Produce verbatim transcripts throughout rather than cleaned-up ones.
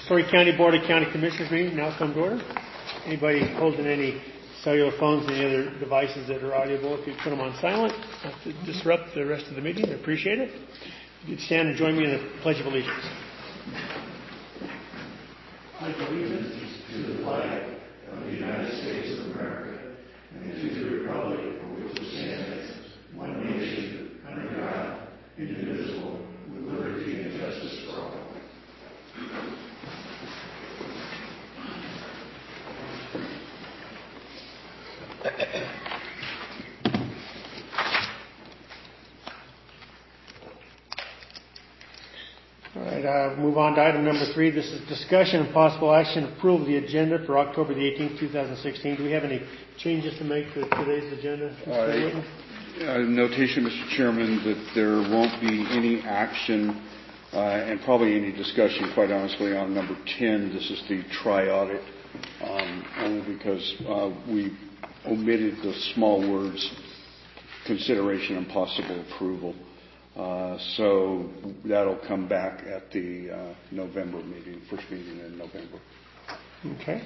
Story County Board of County Commissioners meeting now come to order. Anybody holding any cellular phones, any other devices that are audible, if you put them on silent, not to disrupt the rest of the meeting, I appreciate it. You could stand and join me in the Pledge of Allegiance. I pledge allegiance to the flag of the United States of America and to the republic for which it stands, one nation, under God, indivisible, with liberty and justice for all. All right, uh, move on to item number three. This is discussion and possible action to approve the agenda for October the eighteenth, twenty sixteen. Do we have any changes to make to today's agenda? Uh, uh, notation, Mister Chairman, that there won't be any action uh, and probably any discussion, quite honestly, on number ten. This is the tri-audit, um, only because uh, we omitted the small words consideration and possible approval. Uh, so that'll come back at the uh, November meeting, first meeting in November. Okay.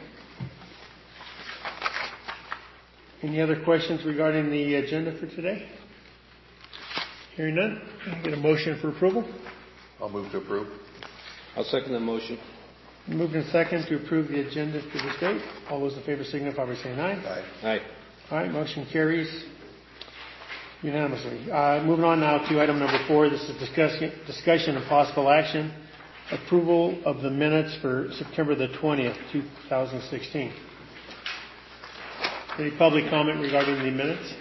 Any other questions regarding the agenda for today? Hearing none, can I get a motion for approval? I'll move to approve. I'll second that motion. Moved in second to approve the agenda for this date. All those in favor signify by saying aye. Aye. Aye. All right, motion carries unanimously. Uh, moving on now to item number four. This is discussion, discussion and possible action. Approval of the minutes for September the twentieth, twenty sixteen. Any public comment regarding the minutes?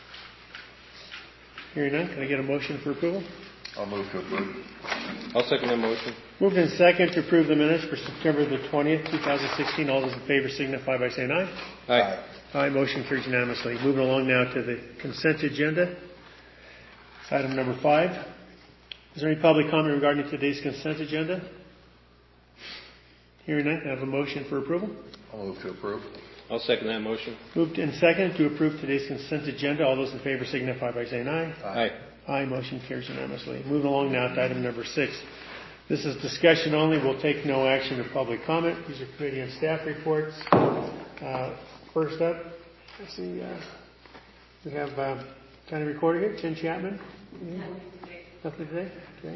Hearing none, can I get a motion for approval? I'll move to approve. I'll second that motion. Moved in second to approve the minutes for September the twentieth, twenty sixteen. All those in favor signify by saying aye. Aye. Aye. Aye, motion carries unanimously. Moving along now to the consent agenda. It's item number five. Is there any public comment regarding today's consent agenda? Hearing none, I have a motion for approval. I'll move to approve. I'll second that motion. Moved in second to approve today's consent agenda. All those in favor signify by saying aye. Aye. Aye, motion carries unanimously. Moving along now to item number six. This is discussion only. We'll take no action or public comment. These are committee and staff reports. Uh, first up, let's see, uh, we have uh, county recorder here, Jen Chapman. Mm-hmm. Nothing today? Okay.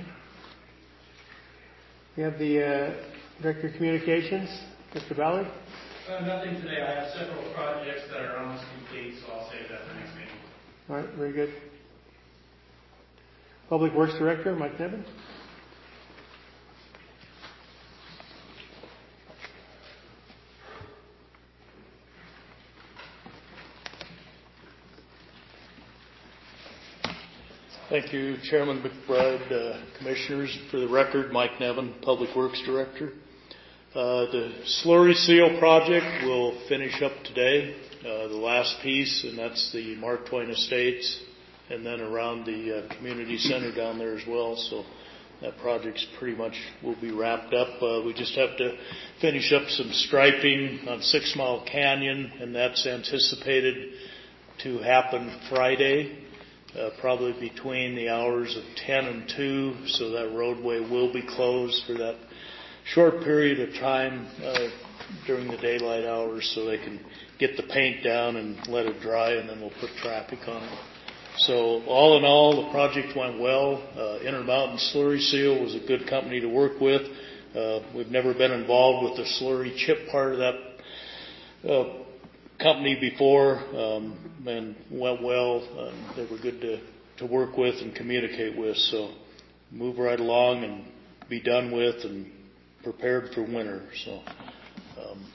We have the uh, Director of Communications, Mister Ballard. Uh, nothing today. I have several projects that are almost complete, so I'll save that for next meeting. All right, very good. Public Works Director, Mike Nevin. Thank you, Chairman McBride, uh, Commissioners. For the record, Mike Nevin, Public Works Director. Uh, the slurry seal project will finish up today, uh, the last piece, and that's the Mark Twain Estates, and then around the uh, community center down there as well. So that project's pretty much will be wrapped up. Uh, we just have to finish up some striping on Six Mile Canyon, and that's anticipated to happen Friday. Uh, probably between the hours of ten and two, so that roadway will be closed for that short period of time uh, during the daylight hours, so they can get the paint down and let it dry, and then we'll put traffic on it. So all in all, the project went well. Uh, Intermountain Slurry Seal was a good company to work with. Uh, we've never been involved with the slurry chip part of that uh, company before, um, and went well. Um, they were good to, to work with and communicate with. So move right along and be done with and prepared for winter. So um,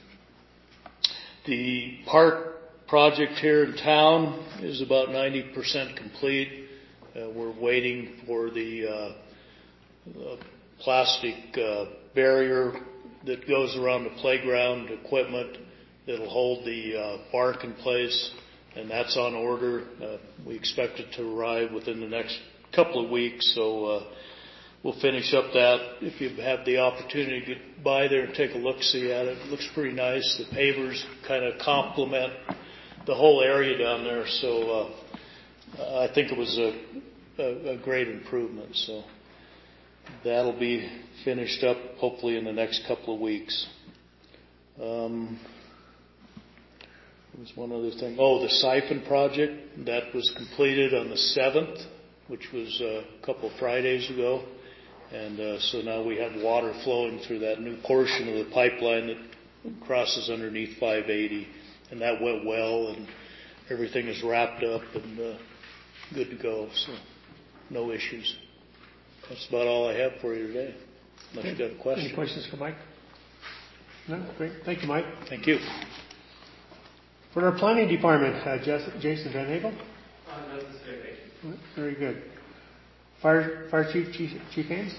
the park project here in town is about ninety percent complete. Uh, we're waiting for the uh, uh, plastic uh, barrier that goes around the playground equipment that'll hold the uh, bark in place, and that's on order. Uh, we expect it to arrive within the next couple of weeks, so uh, we'll finish up that. If you have the opportunity to get by there and take a look-see at it, it looks pretty nice. The pavers kind of complement the whole area down there, so uh, I think it was a, a, a great improvement. So that'll be finished up hopefully in the next couple of weeks. Um, there was one other thing. Oh, the siphon project that was completed on the seventh, which was a couple of Fridays ago. And uh, so now we have water flowing through that new portion of the pipeline that crosses underneath five eighty. And that went well, and everything is wrapped up and uh, good to go. So no issues. That's about all I have for you today. Unless you got a question. Any questions for Mike? No? Great. Thank you, Mike. Thank you. For our planning department, uh, Jason Van Hagel. Uh, no, this is very thank you. Very good. Fire, Fire Chief, Chief, Chief Haynes.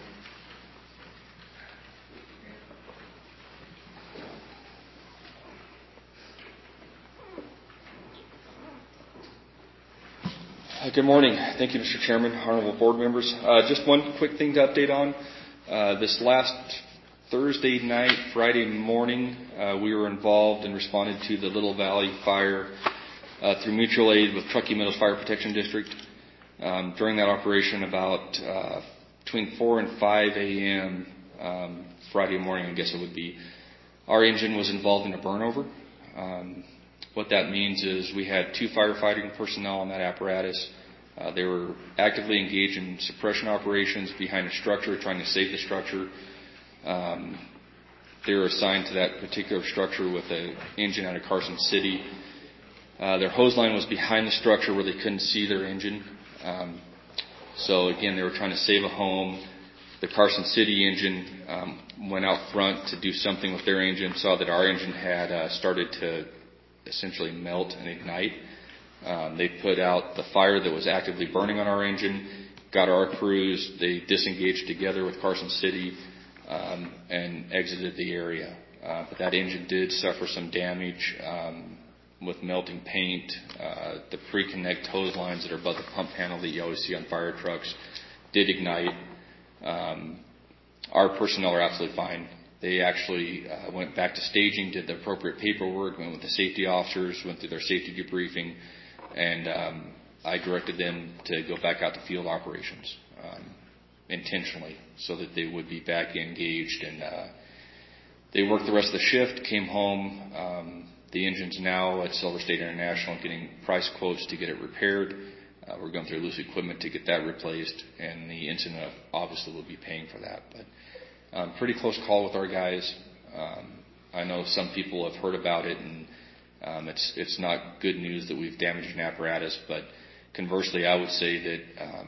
Uh, Good morning. Thank you, Mister Chairman, honorable board members. Uh, just one quick thing to update on. Uh, this last Thursday night, Friday morning, uh, we were involved and responded to the Little Valley fire uh, through mutual aid with Truckee Meadows Fire Protection District. Um, during that operation, about uh, between four and five a.m. Um, Friday morning, I guess it would be, our engine was involved in a burnover. Um, What that means is we had two firefighting personnel on that apparatus. Uh, they were actively engaged in suppression operations behind a structure, trying to save the structure. Um, they were assigned to that particular structure with an engine out of Carson City. Uh, their hose line was behind the structure where they couldn't see their engine. Um, so again, they were trying to save a home. The Carson City engine um, went out front to do something with their engine, saw that our engine had uh, started to essentially melt and ignite. Um, they put out the fire that was actively burning on our engine, got our crews, they disengaged together with Carson City um, and exited the area. Uh, but that engine did suffer some damage um, with melting paint. Uh, the pre-connect hose lines that are above the pump panel that you always see on fire trucks did ignite. Um, our personnel are absolutely fine. They actually uh, went back to staging, did the appropriate paperwork, went with the safety officers, went through their safety debriefing, and um, I directed them to go back out to field operations um, intentionally so that they would be back engaged. And uh, they worked the rest of the shift, came home. Um, the engine's now at Silver State International getting price quotes to get it repaired. Uh, we're going through loose equipment to get that replaced, and the incident obviously will be paying for that. But Um, pretty close call with our guys. Um, I know some people have heard about it, and um, it's it's not good news that we've damaged an apparatus. But conversely, I would say that um,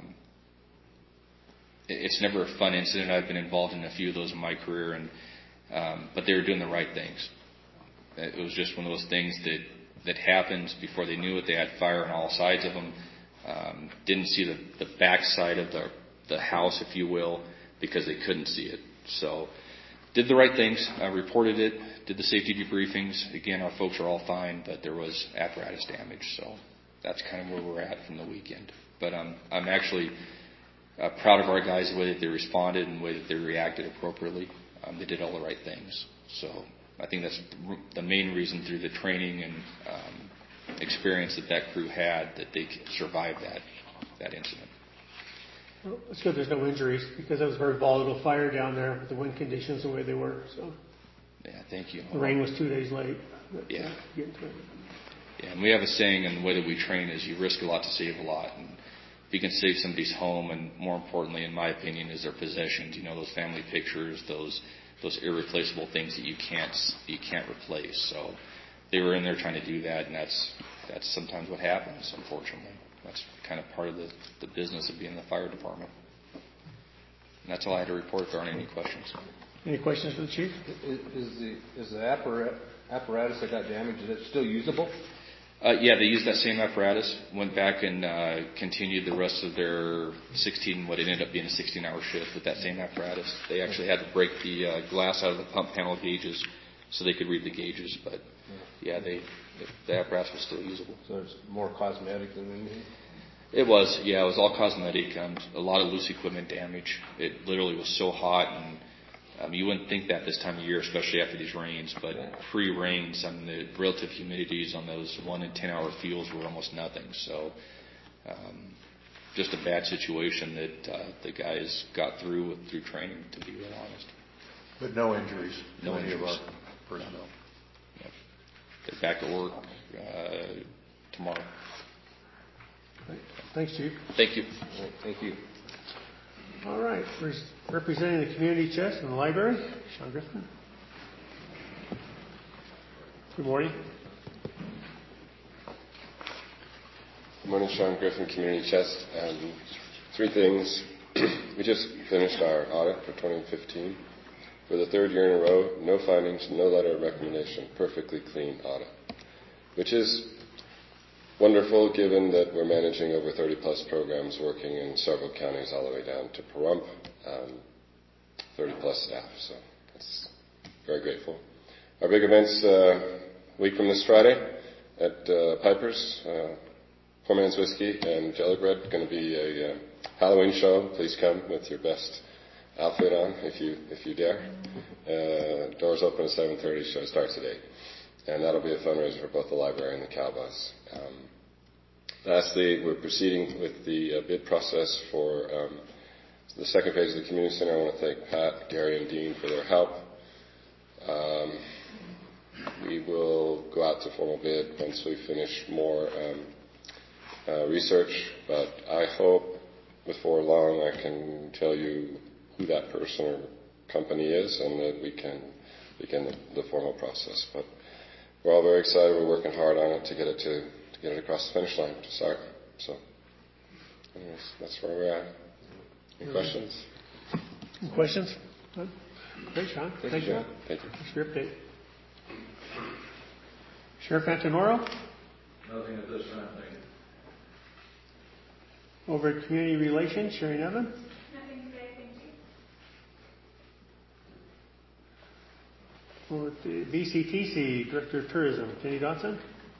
it's never a fun incident. I've been involved in a few of those in my career, and um, but they were doing the right things. It was just one of those things that that happens before they knew it. They had fire on all sides of them. Um, didn't see the the backside of the the house, if you will, because they couldn't see it. So did the right things, uh, reported it, did the safety debriefings. Again, our folks are all fine, but there was apparatus damage. So that's kind of where we're at from the weekend. But um, I'm actually uh, proud of our guys, the way that they responded and the way that they reacted appropriately. Um, they did all the right things. So I think that's the main reason through the training and um, experience that that crew had that they survived that, that incident. Well, it's good there's no injuries because it was a very volatile fire down there with the wind conditions the way they were. So Yeah, thank you. the rain was two days late. But, Yeah. Uh, get to it. Yeah, and we have a saying in the way that we train is you risk a lot to save a lot. And if you can save somebody's home, and more importantly, in my opinion, is their possessions. You know, those family pictures, those those irreplaceable things that you can't you can't replace. So they were in there trying to do that, and that's that's sometimes what happens, unfortunately. That's kind of part of the, the business of being in the fire department. And that's all I had to report. If there aren't any questions. Any questions for the chief? Is, is the is the appara- apparatus that got damaged, is it still usable? Uh, yeah, they used that same apparatus, went back and uh, continued the rest of their sixteen, what ended up being a sixteen-hour shift with that same apparatus. They actually had to break the uh, glass out of the pump panel gauges so they could read the gauges. But yeah, they the apparatus was still usable. So it's more cosmetic than anything? It was, yeah, it was all cosmetic. Um, a lot of loose equipment damage. It literally was so hot, and um, you wouldn't think that this time of year, especially after these rains. But pre-rains, I mean, the relative humidities on those one and ten hour fields were almost nothing. So um, just a bad situation that uh, the guys got through with, through training, to be real honest. But no injuries to No any of our injuries. personnel. Yep. Get back to work uh, tomorrow. Thanks, Chief. Thank you. All right, thank you. All right, first, representing the community chest in the library, Sean Griffin. Good morning. Good morning, Sean Griffin, Community Chest. Um, three things. We just finished our audit for twenty fifteen. For the third year in a row, no findings, no letter of recommendation, perfectly clean audit, which is wonderful given that we're managing over thirty plus programs working in several counties all the way down to Pahrump, um, thirty plus staff, so that's very grateful. Our big events uh, week from this Friday at uh, Piper's, uh, Poor Man's Whiskey and Jelly Bread, going to be a uh, Halloween show. Please come with your best outfit on if you if you dare. Uh, doors open at seven thirty, show starts at eight. And that'll be a fundraiser for both the library and the Cowbus. Um, lastly, we're proceeding with the uh, bid process for um, the second phase of the community center. I want to thank Pat, Gary, and Dean for their help. Um, we will go out to formal bid once we finish more um, uh, research, but I hope before long I can tell you who that person or company is and that we can begin the, the formal process. But we're all very excited. We're working hard on it to get it to, to get it across the finish line to start. So, anyways, that's where we're at. Any questions? Any questions? Good. Great, Sean. Thank, Thank you, John. Thank you. Thanks for your update. Sheriff Antonoro? Nothing at this time, thank you. Over at Community Relations, Sherry Nevin? Nothing today, thank you. Over at the B C T C, Director of Tourism, Kenny Dotson?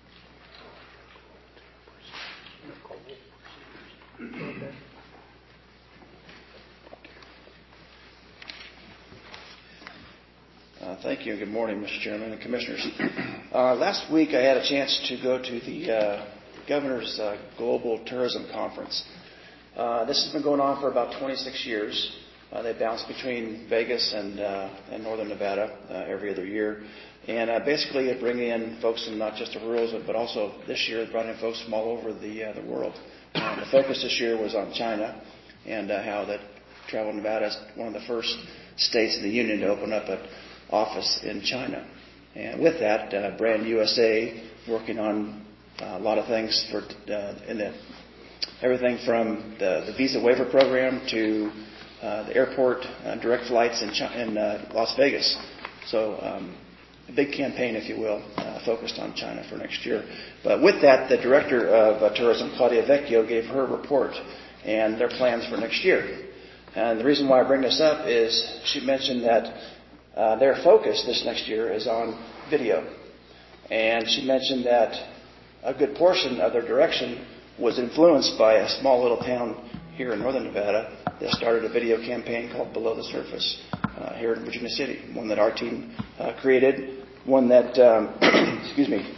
Uh, thank you. Good morning, Mister Chairman and Commissioners. Uh, last week I had a chance to go to the uh, Governor's uh, Global Tourism Conference. Uh, this has been going on for about twenty-six years. Uh, they bounce between Vegas and, uh, and Northern Nevada uh, every other year. And uh, basically they bring in folks from not just the rural, but also this year brought in folks from all over the, uh, the world. Uh, the focus this year was on China and uh, how that Travel Nevada is one of the first states in the union to open up an office in China. And with that, uh, Brand U S A working on uh, a lot of things for uh, in the, everything from the, the visa waiver program to uh, the airport uh, direct flights in, China, in uh, Las Vegas. So um, a big campaign, if you will, uh, focused on China for next year. But with that, the director of uh, tourism, Claudia Vecchio, gave her report and their plans for next year. And the reason why I bring this up is she mentioned that uh, their focus this next year is on video. And she mentioned that a good portion of their direction was influenced by a small little town here in northern Nevada that started a video campaign called Below the Surface uh, here in Virginia City, one that our team uh, created, one that, um, excuse me,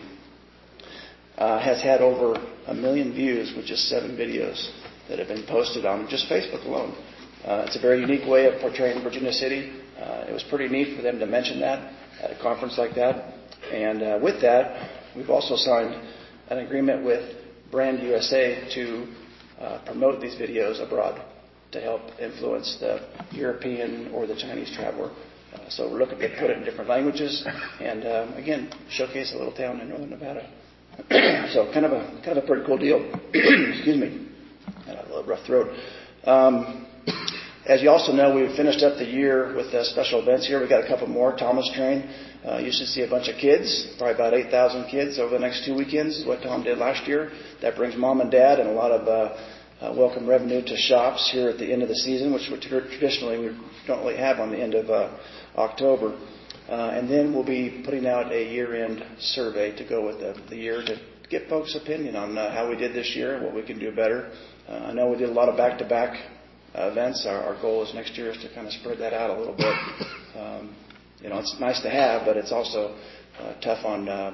uh, has had over a million views with just seven videos that have been posted on just Facebook alone. Uh, it's a very unique way of portraying Virginia City. Uh, it was pretty neat for them to mention that at a conference like that. And uh, with that, we've also signed an agreement with Brand U S A to uh, promote these videos abroad to help influence the European or the Chinese traveler. Uh, so we're looking to put it in different languages and, um, again, showcase a little town in northern Nevada. So kind of a kind of a pretty cool deal. Excuse me. I had a little rough throat. Um, As you also know, we finished up the year with uh, special events here. We've got a couple more. Thomas Train. Uh, you should see a bunch of kids, probably about eight thousand kids over the next two weekends is what Tom did last year. That brings mom and dad and a lot of uh, uh, welcome revenue to shops here at the end of the season, which we traditionally we don't really have on the end of uh, October. Uh, and then we'll be putting out a year-end survey to go with the, the year to get folks' opinion on uh, how we did this year and what we can do better. Uh, I know we did a lot of back-to-back Uh, events. Our, our goal is next year is to kind of spread that out a little bit. Um, you know, it's nice to have, but it's also uh, tough on uh,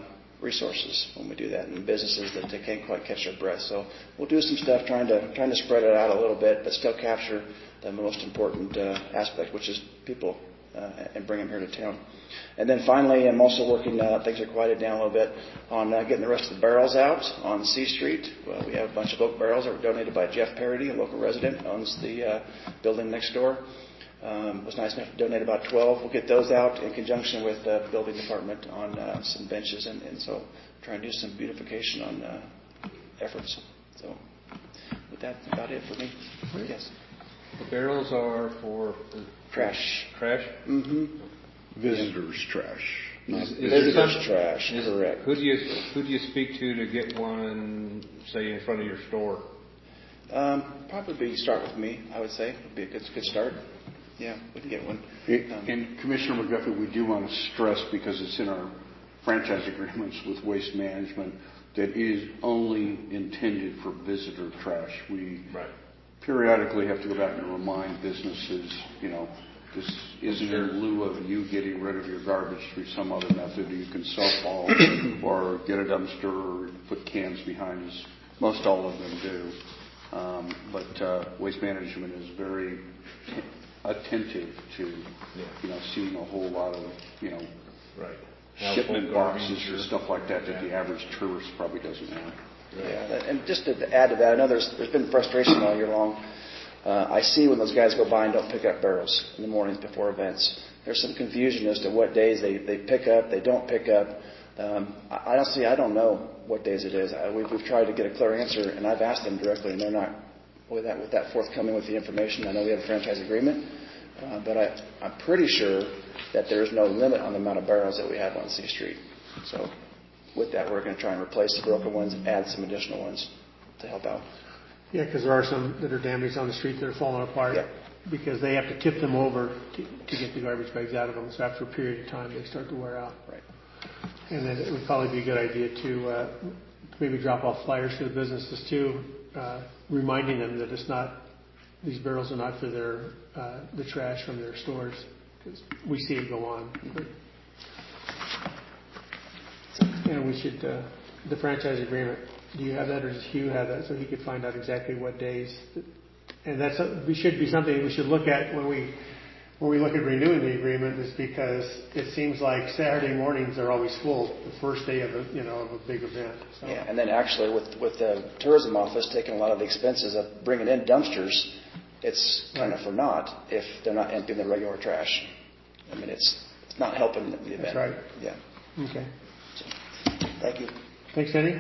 resources when we do that, and businesses that they can't quite catch their breath. So we'll do some stuff trying to trying to spread it out a little bit, but still capture the most important uh, aspect, which is people, uh, and bring them here to town. And then finally, I'm also working, uh, things are quieted down a little bit, on uh, getting the rest of the barrels out on C Street. Well, we have a bunch of oak barrels that were donated by Jeff Parody, a local resident, owns the uh, building next door. Um, was nice enough to donate about twelve. We'll get those out in conjunction with the building department on uh, some benches, and, and so try and do some beautification on uh, efforts. So with that, about it for me. Yes. The barrels are for uh, Trash. Trash. Mm-hmm. Visitors' trash. Not Is- is Visitors' there some- trash. Is- Correct. Who do you who do you speak to to get one, say, in front of your store? Um, probably start with me. I would say would be a good good start. Yeah, we can get one. Um, And Commissioner McGuffey, we do want to stress, because it's in our franchise agreements with Waste Management, that it is only intended for visitor trash. We Right. periodically have to go back and remind businesses, you know, this isn't in lieu of you getting rid of your garbage through some other method. You can self-haul or get a dumpster or put cans behind us. Most all of them do. Um, but uh, Waste Management is very attentive to, you know, seeing a whole lot of, you know, Right. shipment Garbage boxes and or- stuff like that that Yeah. the average tourist probably doesn't have. Yeah, and just to add to that, I know there's there's been frustration all year long. Uh, I see when those guys go by and don't pick up barrels in the mornings before events. There's some confusion as to what days they, they pick up, they don't pick up. Um, I, honestly, I don't know what days it is. I, we've, we've tried to get a clear answer, and I've asked them directly, and they're not with that with that forthcoming with the information. I know we have a franchise agreement, uh, but I, I'm pretty sure that there is no limit on the amount of barrels that we have on C Street. So with that, we're going to try and replace the broken ones and add some additional ones to help out. Yeah, because there are some that are damaged on the street that are falling apart Yeah. because they have to tip them over to, to get the garbage bags out of them. So after a period of time, they start to wear out. Right. And then it would probably be a good idea to uh, maybe drop off flyers to the businesses too, uh, reminding them that it's not, these barrels are not for their uh, the trash from their stores, because we see it go on. But, you know, we should, uh, the franchise agreement, do you have that, or does Hugh have that, so he could find out exactly what days? That, and that's, we should be something we should look at when we, when we look at renewing the agreement, is because it seems like Saturday mornings are always full, the first day of a, you know, of a big event. So. Yeah, and then actually with with the tourism office taking a lot of the expenses of bringing in dumpsters, it's kind of for naught if they're not emptying the regular trash. I mean, it's it's not helping the event. That's right. Yeah. Okay. So, thank you. Thanks, Eddie.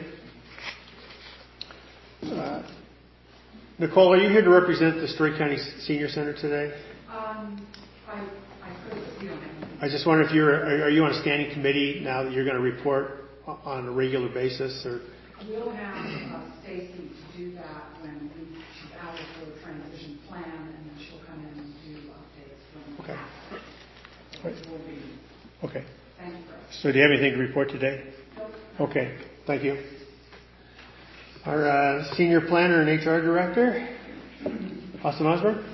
Uh, Nicole, are you here to represent the Story County Senior Center today? Um, I, I could, if you don't have anything. I just wonder if you're, are are you on a standing committee now that you're going to report on a regular basis, or? We'll have uh, Stacy to do that when we, she's out for the transition plan, and then she'll come in and do updates when Okay. So it will be. Okay. Thank you, Chris. So do you have anything to report today? Nope. Okay. Thank you. Our uh, senior planner and H R director, Austin Osborne.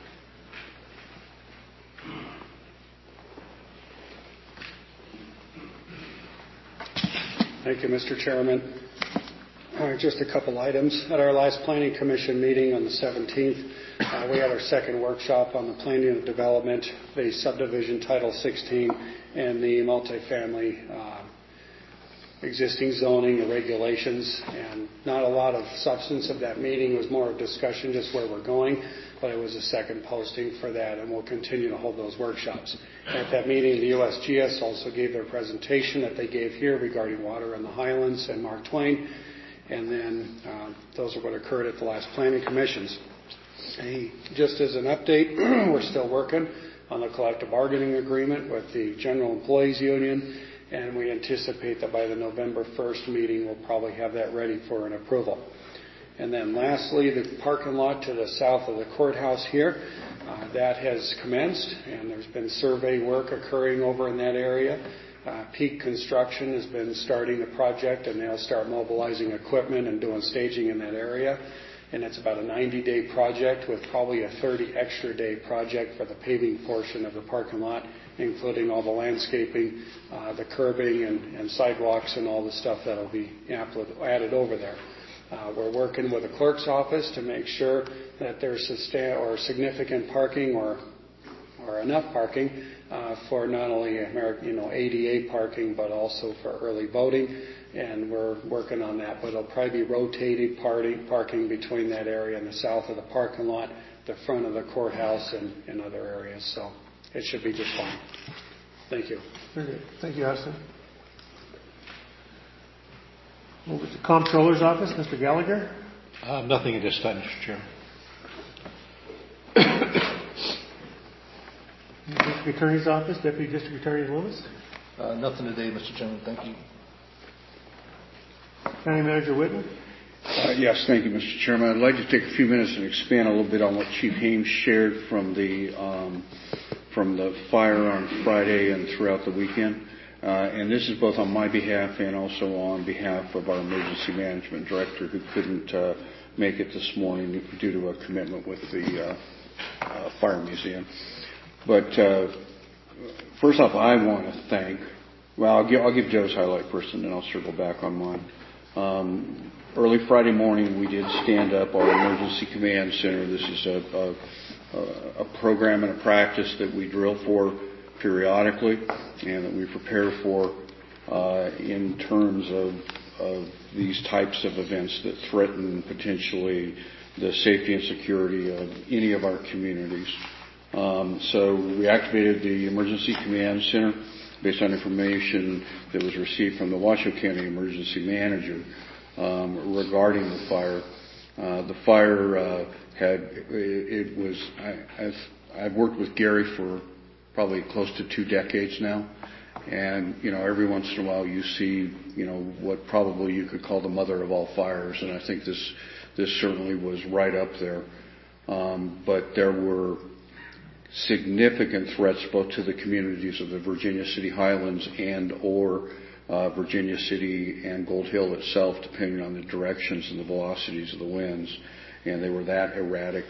Thank you, Mister Chairman. Uh, just a couple items. At our last Planning Commission meeting on the seventeenth, uh, we had our second workshop on the planning and development, the subdivision Title sixteen, and the multifamily uh, existing zoning and regulations. And not a lot of substance of that meeting. It was more of discussion, just where we're going. But it was a second posting for that, and we'll continue to hold those workshops. At that meeting, the U S G S also gave their presentation that they gave here regarding water in the Highlands and Mark Twain. And then uh, those are what occurred at the last Planning Commissions. Hey, just as an update, we're still working on the collective bargaining agreement with the General Employees Union, and we anticipate that by the November first meeting, we'll probably have that ready for an approval. And then lastly, the parking lot to the south of the courthouse here, uh, that has commenced, and there's been survey work occurring over in that area. Uh, Peak Construction has been starting the project, and they'll start mobilizing equipment and doing staging in that area. And it's about a ninety-day project with probably a thirty extra day project for the paving portion of the parking lot including all the landscaping, uh, the curbing and, and sidewalks and all the stuff that will be added over there. Uh, we're working with the clerk's office to make sure that there's sustain or significant parking or or enough parking uh, for not only American, you know, A D A parking, but also for early voting. And we're working on that. But it'll probably be rotated party, parking between that area and the south of the parking lot, the front of the courthouse, and, and other areas. So it should be just fine. Thank you. Very good. Thank you, Austin. Over to the Comptroller's office, Mister Gallagher. Uh, nothing at this time, Mister Chairman. District Attorney's office, Deputy District Attorney Loomis. Uh, nothing today, Mister Chairman. Thank you. County Manager Whitten. Uh, yes, thank you, Mister Chairman. I'd like to take a few minutes and expand a little bit on what Chief Hames shared from the um, from the fire on Friday and throughout the weekend. Uh, and this is both on my behalf and also on behalf of our Emergency Management Director, who couldn't uh, make it this morning due to a commitment with the uh, uh, Fire Museum. But uh, first off, I want to thank, well, I'll give, I'll give Joe's highlight first, and then I'll circle back on mine. Um, early Friday morning, we did stand up our Emergency Command Center. This is a, a, a program and a practice that we drill for periodically and that we prepare for uh, in terms of, of these types of events that threaten potentially the safety and security of any of our communities. Um, so we activated the Emergency Command Center based on information that was received from the Washoe County Emergency Manager um, regarding the fire. Uh, the fire uh, had, it, it was, I, I've, I've worked with Gary for probably close to two decades now. And, you know, every once in a while you see, you know, what probably you could call the mother of all fires. And I think this, this certainly was right up there. Um, but there were significant threats both to the communities of the Virginia City Highlands and or uh, Virginia City and Gold Hill itself, depending on the directions and the velocities of the winds. And they were that erratic.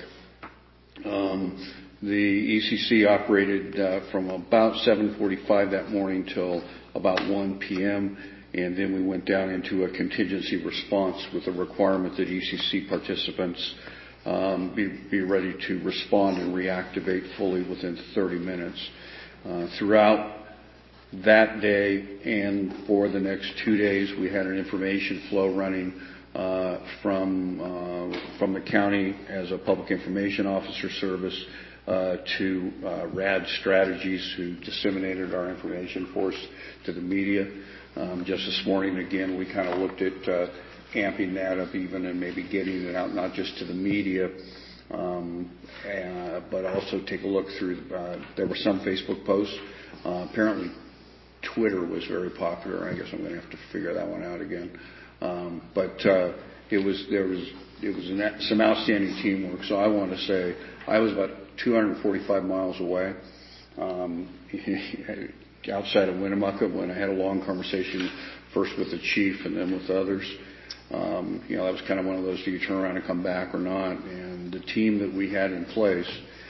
Um, The E C C operated uh, from about seven forty-five that morning till about one p.m. and then we went down into a contingency response with a requirement that E C C participants um, be, be ready to respond and reactivate fully within thirty minutes. Uh, throughout that day and for the next two days, we had an information flow running uh, from uh, from the county as a public information officer service. Uh, to uh, R A D Strategies, who disseminated our information for us to the media. Um, just this morning, again, we kind of looked at uh, amping that up even and maybe getting it out not just to the media, um, uh, but also take a look through. Uh, there were some Facebook posts. Uh, apparently, Twitter was very popular. I guess I'm going to have to figure that one out again. Um, but uh, it was there was it was an, some outstanding teamwork. So I want to say I was about two hundred forty-five miles away, um, outside of Winnemucca, when I had a long conversation first with the chief and then with others. Um, you know, that was kind of one of those, do you turn around and come back or not? And the team that we had in place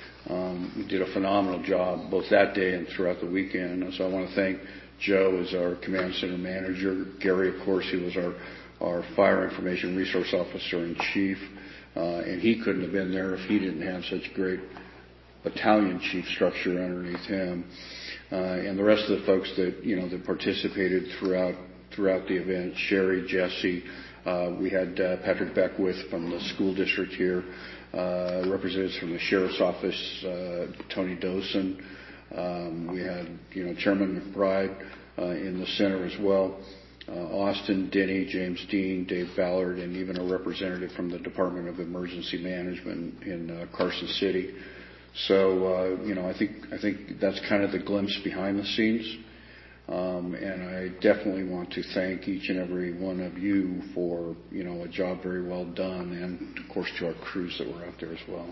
um, did a phenomenal job both that day and throughout the weekend. And so I want to thank Joe as our command center manager, Gary, of course, he was our, our fire information resource officer in chief, uh, and he couldn't have been there if he didn't have such great battalion chief structure underneath him, uh, and the rest of the folks that you know that participated throughout throughout the event. Sherry, Jesse, uh, we had uh, Patrick Beckwith from the school district here, uh, representatives from the sheriff's office, uh, Tony Dosen. Um, we had you know Chairman McBride uh, in the center as well. Uh, Austin, Denny, James Dean, Dave Ballard, and even a representative from the Department of Emergency Management in uh, Carson City. So, uh, you know, I think I think that's kind of the glimpse behind the scenes. Um, and I definitely want to thank each and every one of you for, you know, a job very well done, and, of course, to our crews that were out there as well.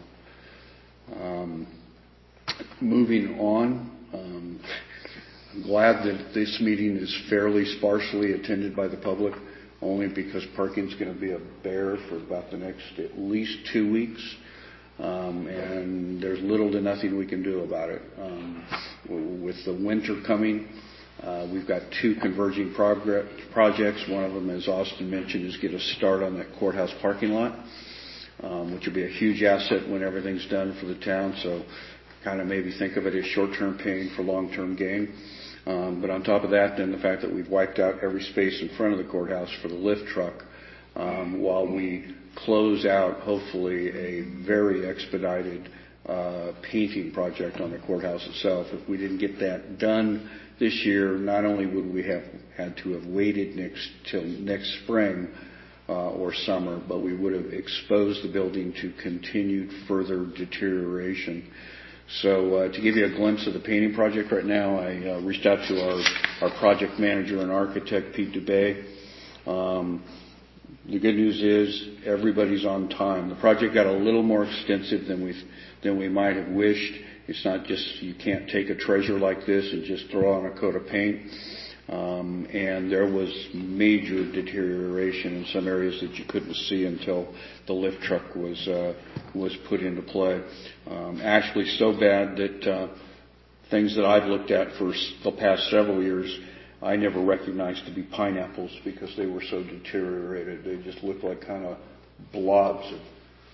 Um, moving on, um, I'm glad that this meeting is fairly sparsely attended by the public, only because parking's going to be a bear for about the next at least two weeks. Um, and there's little to nothing we can do about it. Um, with the winter coming. Uh, we've got two converging progr- projects. One of them, as Austin mentioned, is get a start on that courthouse parking lot, um, which will be a huge asset when everything's done for the town. So kind of maybe think of it as short-term pain for long-term gain. Um, but on top of that, then the fact that we've wiped out every space in front of the courthouse for the lift truck, um, while we close out, hopefully, a very expedited uh, painting project on the courthouse itself. If we didn't get that done this year, not only would we have had to have waited next till next spring uh, or summer, but we would have exposed the building to continued further deterioration. So uh, to give you a glimpse of the painting project right now, I uh, reached out to our, our project manager and architect, Pete Dubay. Um, the good news is everybody's on time. The project got a little more extensive than we than we might have wished. It's not just, you can't take a treasure like this and just throw on a coat of paint. Um, and there was major deterioration in some areas that you couldn't see until the lift truck was uh, was put into play. Um, actually, so bad that uh, things that I've looked at for the past several years, I never recognized to be pineapples because they were so deteriorated. They just looked like kind of blobs of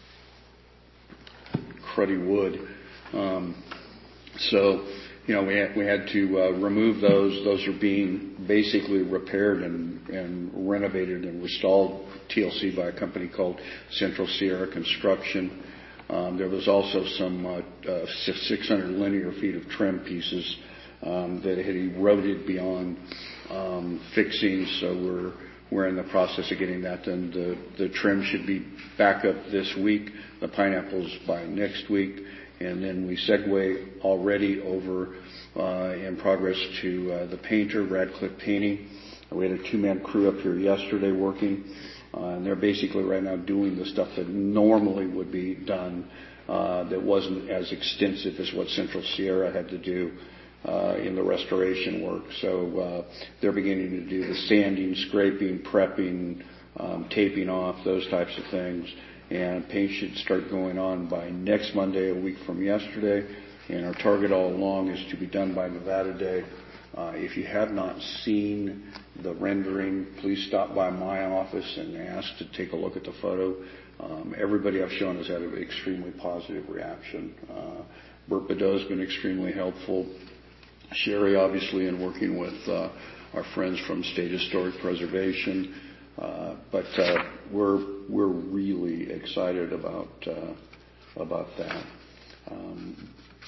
cruddy wood. Um, so, you know, we had, we had to uh, remove those. Those are being basically repaired and, and renovated and restored T L C by a company called Central Sierra Construction. Um, there was also some uh, uh, six hundred linear feet of trim pieces um, that had eroded beyond um, fixing. So we're we're in the process of getting that done. The the trim should be back up this week. The pineapples by next week. And then we segue already over uh, in progress to uh, the painter, Radcliffe Painting. We had a two-man crew up here yesterday working, uh, and they're basically right now doing the stuff that normally would be done uh, that wasn't as extensive as what Central Sierra had to do uh, in the restoration work. So uh, they're beginning to do the sanding, scraping, prepping, um, taping off, those types of things. And paint should start going on by next Monday, a week from yesterday. And our target all along is to be done by Nevada Day. Uh, if you have not seen the rendering, please stop by my office and ask to take a look at the photo. Um, everybody I've shown has had an extremely positive reaction. Uh, Bert Badeau's been extremely helpful. Sherry, obviously, in working with uh, our friends from State Historic Preservation. Uh, but uh, we're we're really excited about uh, about that, um,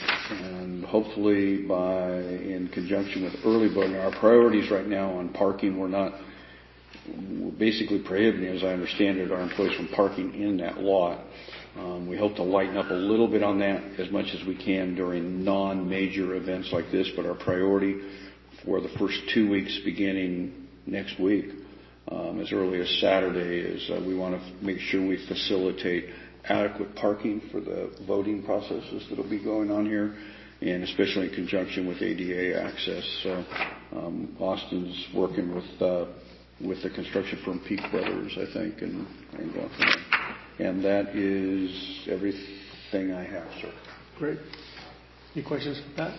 and hopefully, by in conjunction with early voting, our priorities right now on parking, we're not we're basically prohibiting, as I understand it, our employees from parking in that lot. Um, we hope to lighten up a little bit on that as much as we can during non-major events like this. But our priority for the first two weeks, beginning next week. Um, as early as Saturday is uh, we want to make sure we facilitate adequate parking for the voting processes that will be going on here, and especially in conjunction with A D A access. So um, Austin's working with uh, with the construction firm Peak Brothers, I think, and, and going from there. And that is everything I have, sir. Great. Any questions for Pat?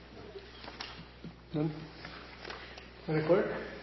None? Madam Clerk?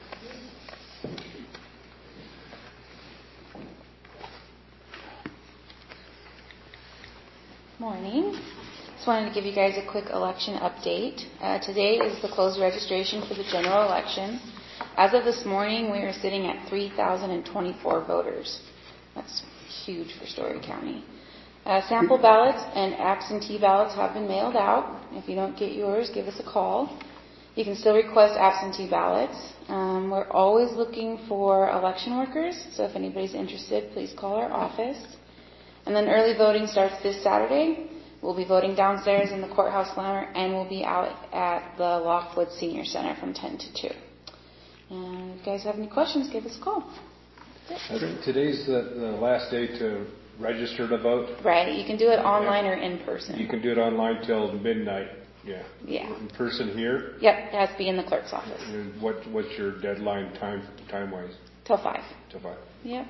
Morning. Just wanted to give you guys a quick election update. Uh, today is the closed registration for the general election. As of this morning, we are sitting at three thousand twenty-four voters. That's huge for Story County. Uh, sample ballots and absentee ballots have been mailed out. If you don't get yours, give us a call. You can still request absentee ballots. Um, we're always looking for election workers, so if anybody's interested, please call our office. And then early voting starts this Saturday. We'll be voting downstairs in the courthouse lounge, and we'll be out at the Lockwood Senior Center from ten to two. And if you guys have any questions, give us a call. Uh, Today's the, the last day to register to vote? Right. You can do it online yeah. or in person. You can do it online till midnight. Yeah. Yeah. In person here? Yep. It has to be in the clerk's office. And what what's your deadline time time wise? Till five. Till five. Yep.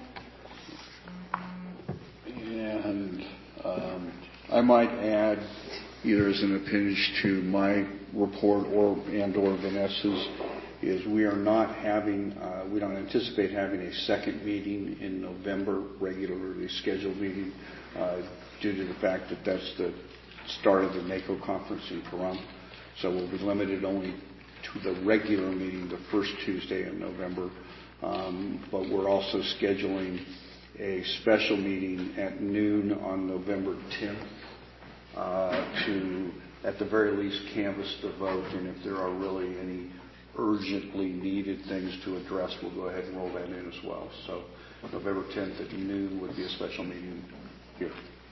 And um, I might add, either as an appendage to my report or and or Vanessa's is we are not having, uh, we don't anticipate having a second meeting in November, regularly scheduled meeting, uh, due to the fact that that's the start of the NACO conference in Pahrump. So we'll be limited only to the regular meeting the first Tuesday in November. Um, but we're also scheduling a special meeting at noon on November tenth uh, to, at the very least, canvass the vote. And if there are really any urgently needed things to address, we'll go ahead and roll that in as well. So November tenth at noon would be a special meeting here.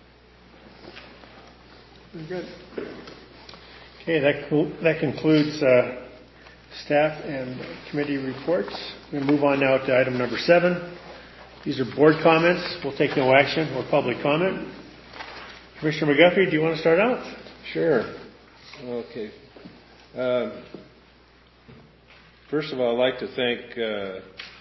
Very good. Okay, that co- that concludes uh, staff and committee reports. We're going to move on now to item number seven. These are board comments. We'll take no action or public comment. Commissioner McGuffey, do you want to start out? Sure. Okay. Um, first of all, I'd like to thank uh,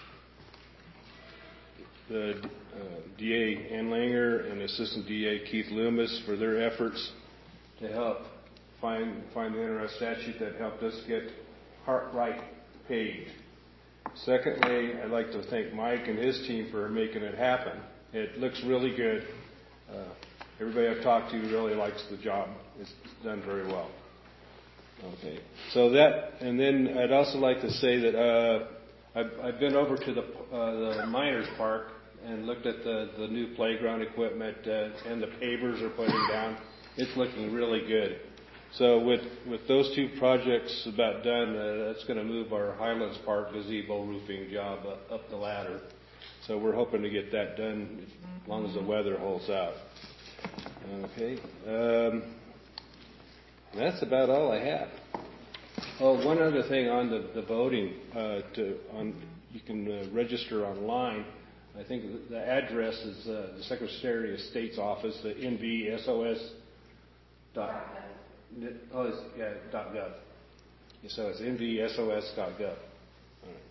the uh, D A Ann Langer and Assistant D A Keith Loomis for their efforts to help find find the interest statute that helped us get Hartright paid. Secondly, I'd like to thank Mike and his team for making it happen. It looks really good. Uh, everybody I've talked to really likes the job. It's done very well. Okay. So that, and then I'd also like to say that uh, I've, I've been over to the uh, the Miners Park and looked at the, the new playground equipment uh, and the pavers are putting down. It's looking really good. So with with those two projects about done, uh, that's going to move our Highlands Park gazebo roofing job up, up the ladder. So we're hoping to get that done as long as the weather holds out. Okay. Um, that's about all I have. Oh, one other thing on the, the voting. Uh, to on you can uh, register online. I think the address is uh, the Secretary of State's office, the N V S O S dot. Oh, it's, yeah, dot gov. So it's N V S O S dot gov. All right.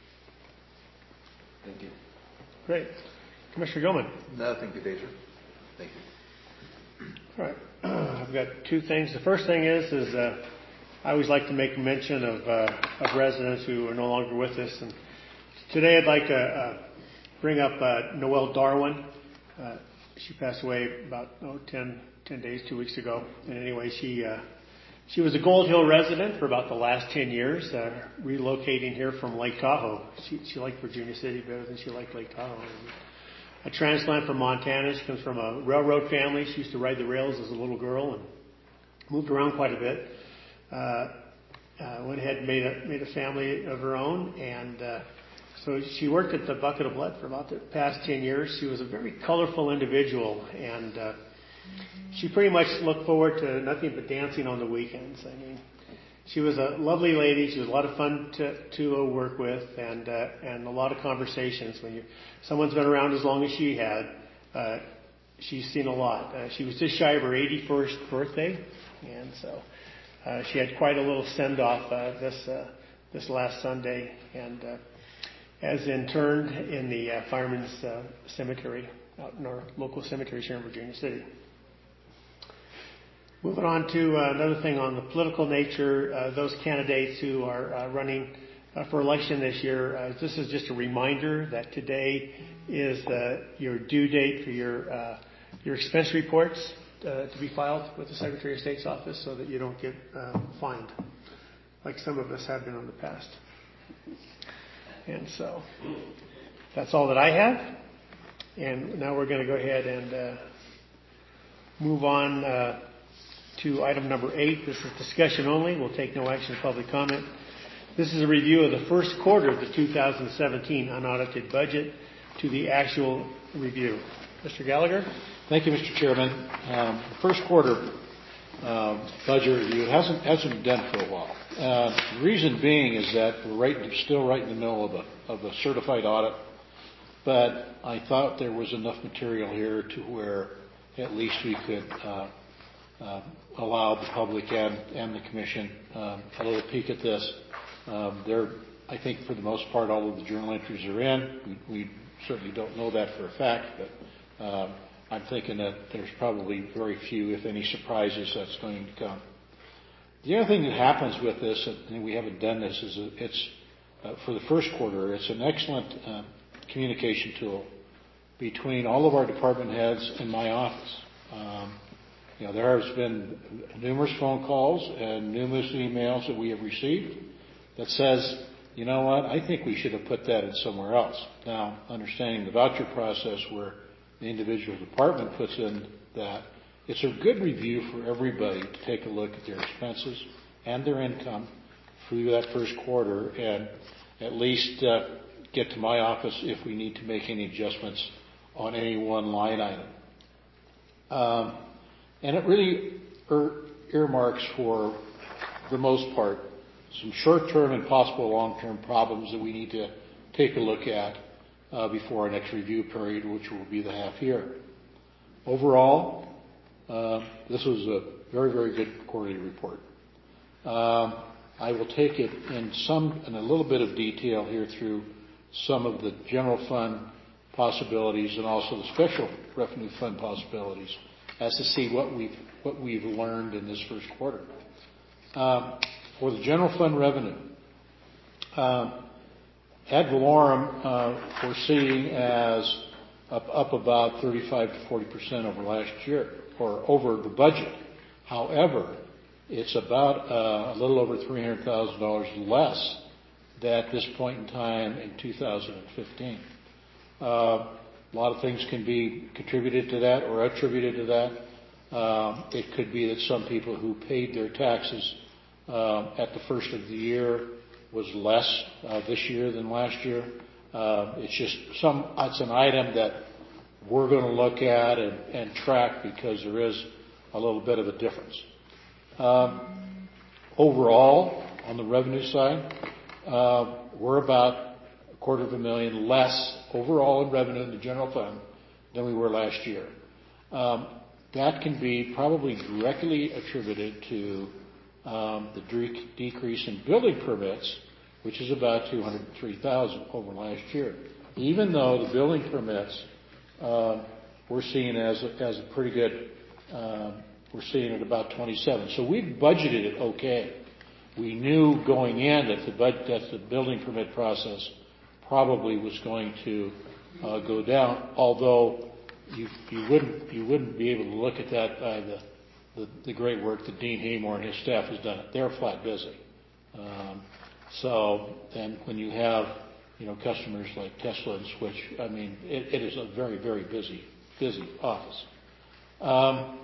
Thank you. Great. Commissioner Gilman. Nothing today, sir. Thank you. All right. I've got two things. The first thing is, is uh, I always like to make mention of, uh, of residents who are no longer with us. And today I'd like to uh, bring up uh, Noelle Darwin. Uh, she passed away about oh, ten, ten days, two weeks ago. And anyway, she uh, she was a Gold Hill resident for about the last ten years, uh, relocating here from Lake Tahoe. She, she liked Virginia City better than she liked Lake Tahoe. A transplant from Montana. She comes from a railroad family. She used to ride the rails as a little girl and moved around quite a bit. Uh, uh, went ahead and made a, made a family of her own. And uh, so she worked at the Bucket of Blood for about the past ten years. She was a very colorful individual. And uh, she pretty much looked forward to nothing but dancing on the weekends. I mean, she was a lovely lady. She was a lot of fun to, to uh, work with, and uh, and a lot of conversations. When you someone's been around as long as she had, uh, she's seen a lot. Uh, she was just shy of her eighty-first birthday, and so uh, she had quite a little send off uh, this uh, this last Sunday, and uh, as interned in the uh, Fireman's uh, Cemetery out in our local cemetery here in Virginia City. Moving on to uh, another thing on the political nature, uh, those candidates who are uh, running uh, for election this year, uh, this is just a reminder that today is uh, your due date for your uh, your expense reports uh, to be filed with the Secretary of State's office so that you don't get uh, fined like some of us have been in the past. And so that's all that I have. And now we're going to go ahead and uh, move on uh, to item number eight. This is discussion only. We'll take no action or public comment. This is a review of the first quarter of the two thousand seventeen unaudited budget to the actual review. Mister Gallagher? Thank you, Mister Chairman. Um, the first quarter uh, budget review hasn't hasn't been done for a while. Uh, the reason being is that we're right, still right in the middle of a of a certified audit, but I thought there was enough material here to where at least we could uh, uh, allow the public and, and the commission um, a little peek at this. Um, there, I think for the most part, all of the journal entries are in. We, we certainly don't know that for a fact, but um, I'm thinking that there's probably very few, if any, surprises that's going to come. The other thing that happens with this, and we haven't done this, is that it's uh, for the first quarter, it's an excellent uh, communication tool between all of our department heads and my office. Um, you know, there has been numerous phone calls and numerous emails that we have received that says, you know what, I think we should have put that in somewhere else. Now, understanding the voucher process where the individual department puts in that, it's a good review for everybody to take a look at their expenses and their income through that first quarter and at least uh, get to my office if we need to make any adjustments on any one line item. Um, and it really er- earmarks for the most part some short-term and possible long-term problems that we need to take a look at uh, before our next review period, which will be the half year. Overall, uh, this was a very, very good quarterly report. Um, I will take it in some, in a little bit of detail here through some of the general fund possibilities and also the special revenue fund possibilities as to see what we've, what we've learned in this first quarter. Um, for the general fund revenue, um, ad valorem uh, we're seeing as up, up about thirty-five to forty percent over last year, or over the budget. However, it's about uh, a little over three hundred thousand dollars less than at this point in time in two thousand fifteen. Uh, a lot of things can be contributed to that or attributed to that. Uh, it could be that some people who paid their taxes uh, at the first of the year was less uh, this year than last year. Uh, it's just some. It's an item that we're going to look at and, and track because there is a little bit of a difference. Um, overall, on the revenue side, uh, we're about a quarter of a million less overall in revenue in the general fund than we were last year. Um, that can be probably directly attributed to um, the de- decrease in building permits, which is about two hundred three thousand over last year. Even though the building permits uh, we're seeing as a, as a pretty good, um, we're seeing at about twenty-seven. So we've budgeted it okay. We knew going in that the, bud- that the building permit process probably was going to uh, go down, although you, you wouldn't you wouldn't be able to look at that by the, the, the great work that Dean Haymore and his staff has done. They're flat busy. Um, so, and when you have, you know, customers like Tesla and Switch, I mean, it, it is a very, very busy, busy office. Um,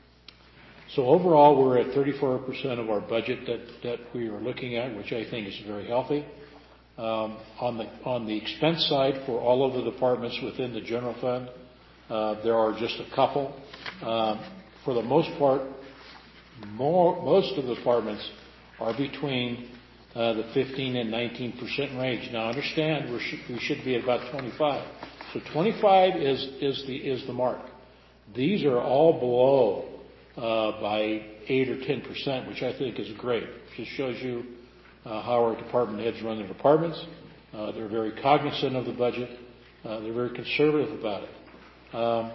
so overall, we're at thirty-four percent of our budget that, that we are looking at, which I think is very healthy. Um, on the on the expense side, for all of the departments within the general fund, uh, there are just a couple. Um, for the most part, more, most of the departments are between uh, the fifteen and nineteen percent range. Now, understand we should, we should be at about twenty-five. So twenty-five is is the is the mark. These are all below uh, by eight or ten percent, which I think is great. It just shows you uh, how our department heads run their departments. Uh, they're very cognizant of the budget. Uh, they're very conservative about it. Um,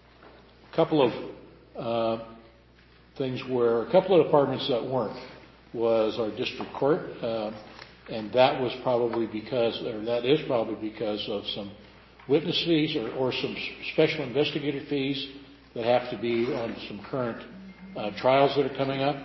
a couple of uh, things where a couple of departments that weren't was our district court, uh, and that was probably because, or that is probably because of some witness fees or, or some special investigator fees that have to be on some current uh, trials that are coming up.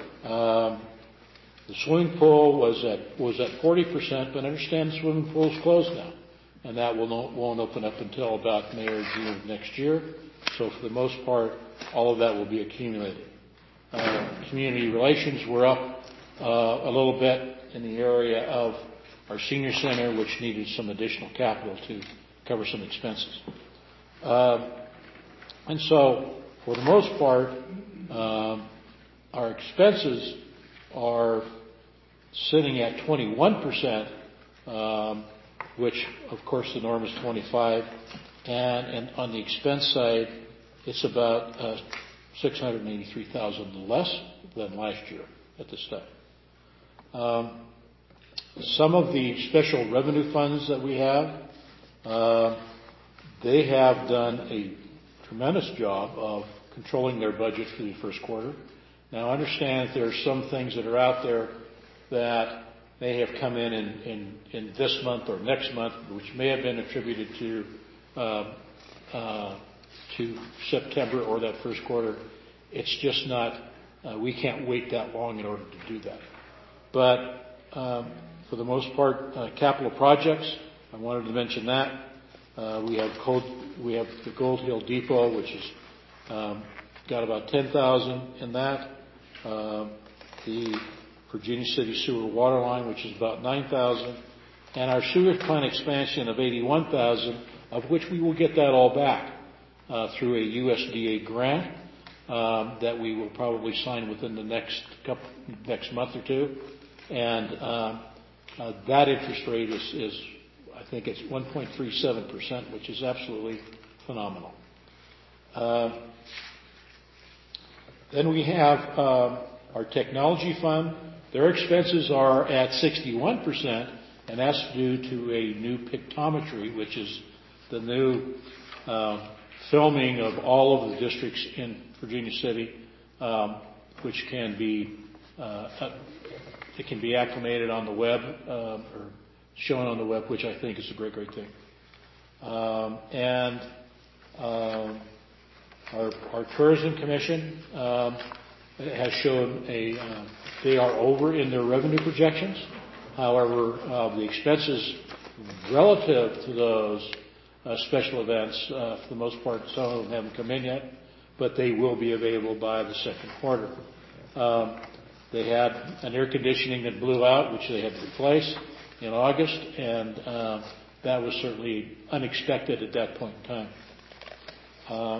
Um, the swimming pool was at was at forty percent, but understand the swimming pool is closed now, and that will not, won't open up until about May or June of next year. So for the most part, all of that will be accumulated. Uh, community relations were up uh, a little bit in the area of our senior center, which needed some additional capital to cover some expenses. Uh, and so, for the most part, um, our expenses are sitting at twenty-one percent, um, which, of course, the norm is twenty-five. And, and on the expense side, it's about uh, six hundred eighty-three thousand dollars less than last year at this time. Um, some of the special revenue funds that we have, uh, they have done a tremendous job of controlling their budget for the first quarter. Now, I understand that there are some things that are out there that may have come in in, in, in this month or next month, which may have been attributed to uh, uh, to September or that first quarter. It's just not. Uh, we can't wait that long in order to do that. But um, for the most part, uh, capital projects. I wanted to mention that uh, we have Cold, we have the Gold Hill Depot, which is um, got about ten thousand in that. Uh, the Virginia City Sewer Water Line, which is about nine thousand, and our sewer plant expansion of eighty-one thousand, of which we will get that all back uh, through a U S D A grant um, that we will probably sign within the next couple, next month or two, and uh, uh, that interest rate is, is, I think it's one point three seven percent, which is absolutely phenomenal. Uh, then we have uh, our technology fund. Their expenses are at sixty-one percent, and that's due to a new pictometry, which is the new uh, filming of all of the districts in Virginia City, um, which can be uh, it can be acclimated on the web um, or shown on the web, which I think is a great, great thing. Um, and um, our, our tourism commission um, has shown a uh, they are over in their revenue projections. However, uh, the expenses relative to those uh, special events, uh, for the most part, some of them haven't come in yet, but they will be available by the second quarter. Um, they had an air conditioning that blew out, which they had to replace in August, and uh, that was certainly unexpected at that point in time. Uh,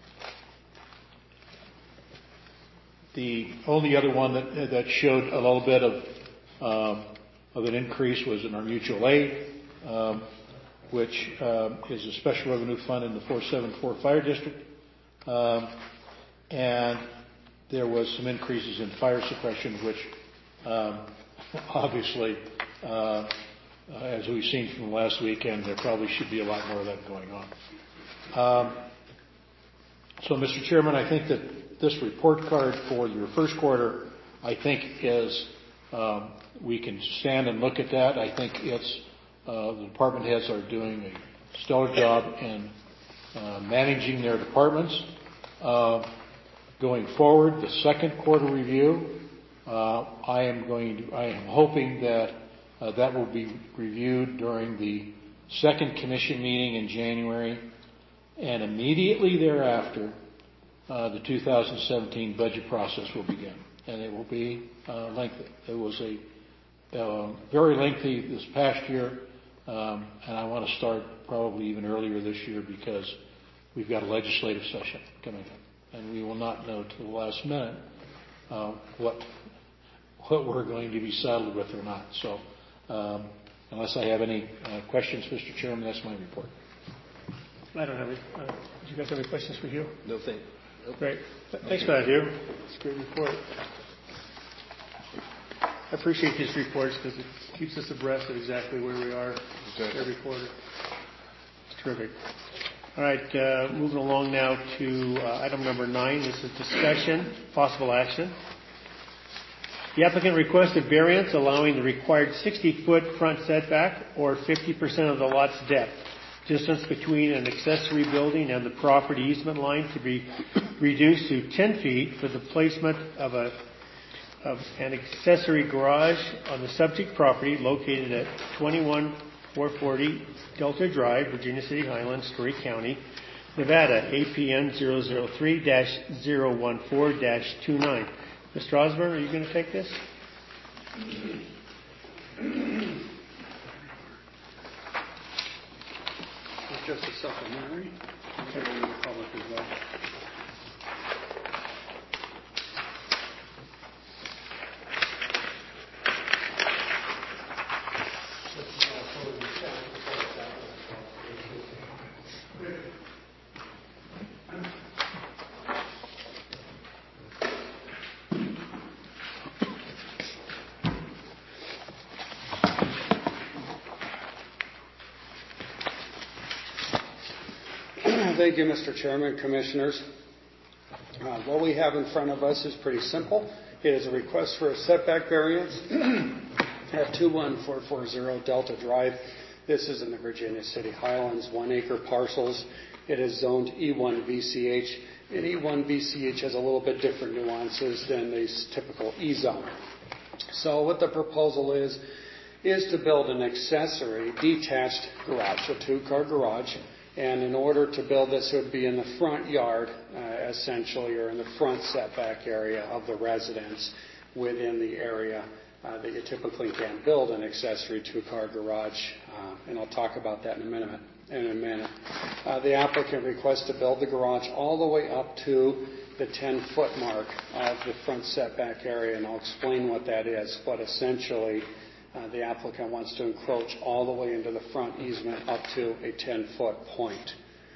The only other one that, that showed a little bit of um, of an increase was in our mutual aid, um, which um, is a special revenue fund in the four seventy-four Fire District, um, and there was some increases in fire suppression, which um, obviously, uh, as we've seen from last weekend, there probably should be a lot more of that going on. Um, so, Mister Chairman, I think that this report card for your first quarter, I think, is um, we can stand and look at that. I think it's uh, the department heads are doing a stellar job in uh, managing their departments. Uh, going forward, the second quarter review, uh, I am going to, I am hoping that uh, that will be reviewed during the second commission meeting in January, and immediately thereafter, Uh, the two thousand seventeen budget process will begin, and it will be uh, lengthy. It was a uh, very lengthy this past year, um, and I want to start probably even earlier this year because we've got a legislative session coming up, and we will not know till the last minute uh, what what we're going to be saddled with or not. So, um, unless I have any uh, questions, Mister Chairman, that's my report. I don't have any. Uh, do you guys have any questions for Hugh? No thank. Great. Thanks for that, Hugh. It's a great report. I appreciate these reports because it keeps us abreast of exactly where we are exactly. every quarter. It's terrific. All right, uh, moving along now to uh, item number nine. This is discussion, possible action. The applicant requested variance allowing the required sixty-foot front setback or fifty percent of the lot's depth. Distance between an accessory building and the property easement line to be reduced to ten feet for the placement of a of an accessory garage on the subject property located at twenty-one four forty Delta Drive, Virginia City Highlands, Story County, Nevada, A P N zero zero three dash zero one four dash two nine. Mister Osborne, are you going to take this? Just a supplementary. Okay. The public as well. Thank you, Mister Chairman, Commissioners. Uh, what we have in front of us is pretty simple. It is a request for a setback variance at two one four four zero Delta Drive. This is in the Virginia City Highlands, one acre parcels. It is zoned E one V C H, and E one V C H has a little bit different nuances than the typical E zone. So what the proposal is, is to build an accessory detached garage, a two-car garage. And in order to build this, it would be in the front yard, uh, essentially, or in the front setback area of the residence within the area uh, that you typically can build an accessory two-car garage. Uh, and I'll talk about that in a minute. In a minute. Uh, the applicant requests to build the garage all the way up to the ten-foot mark of the front setback area, and I'll explain what that is. But essentially, uh, the applicant wants to encroach all the way into the front easement up to a ten-foot point.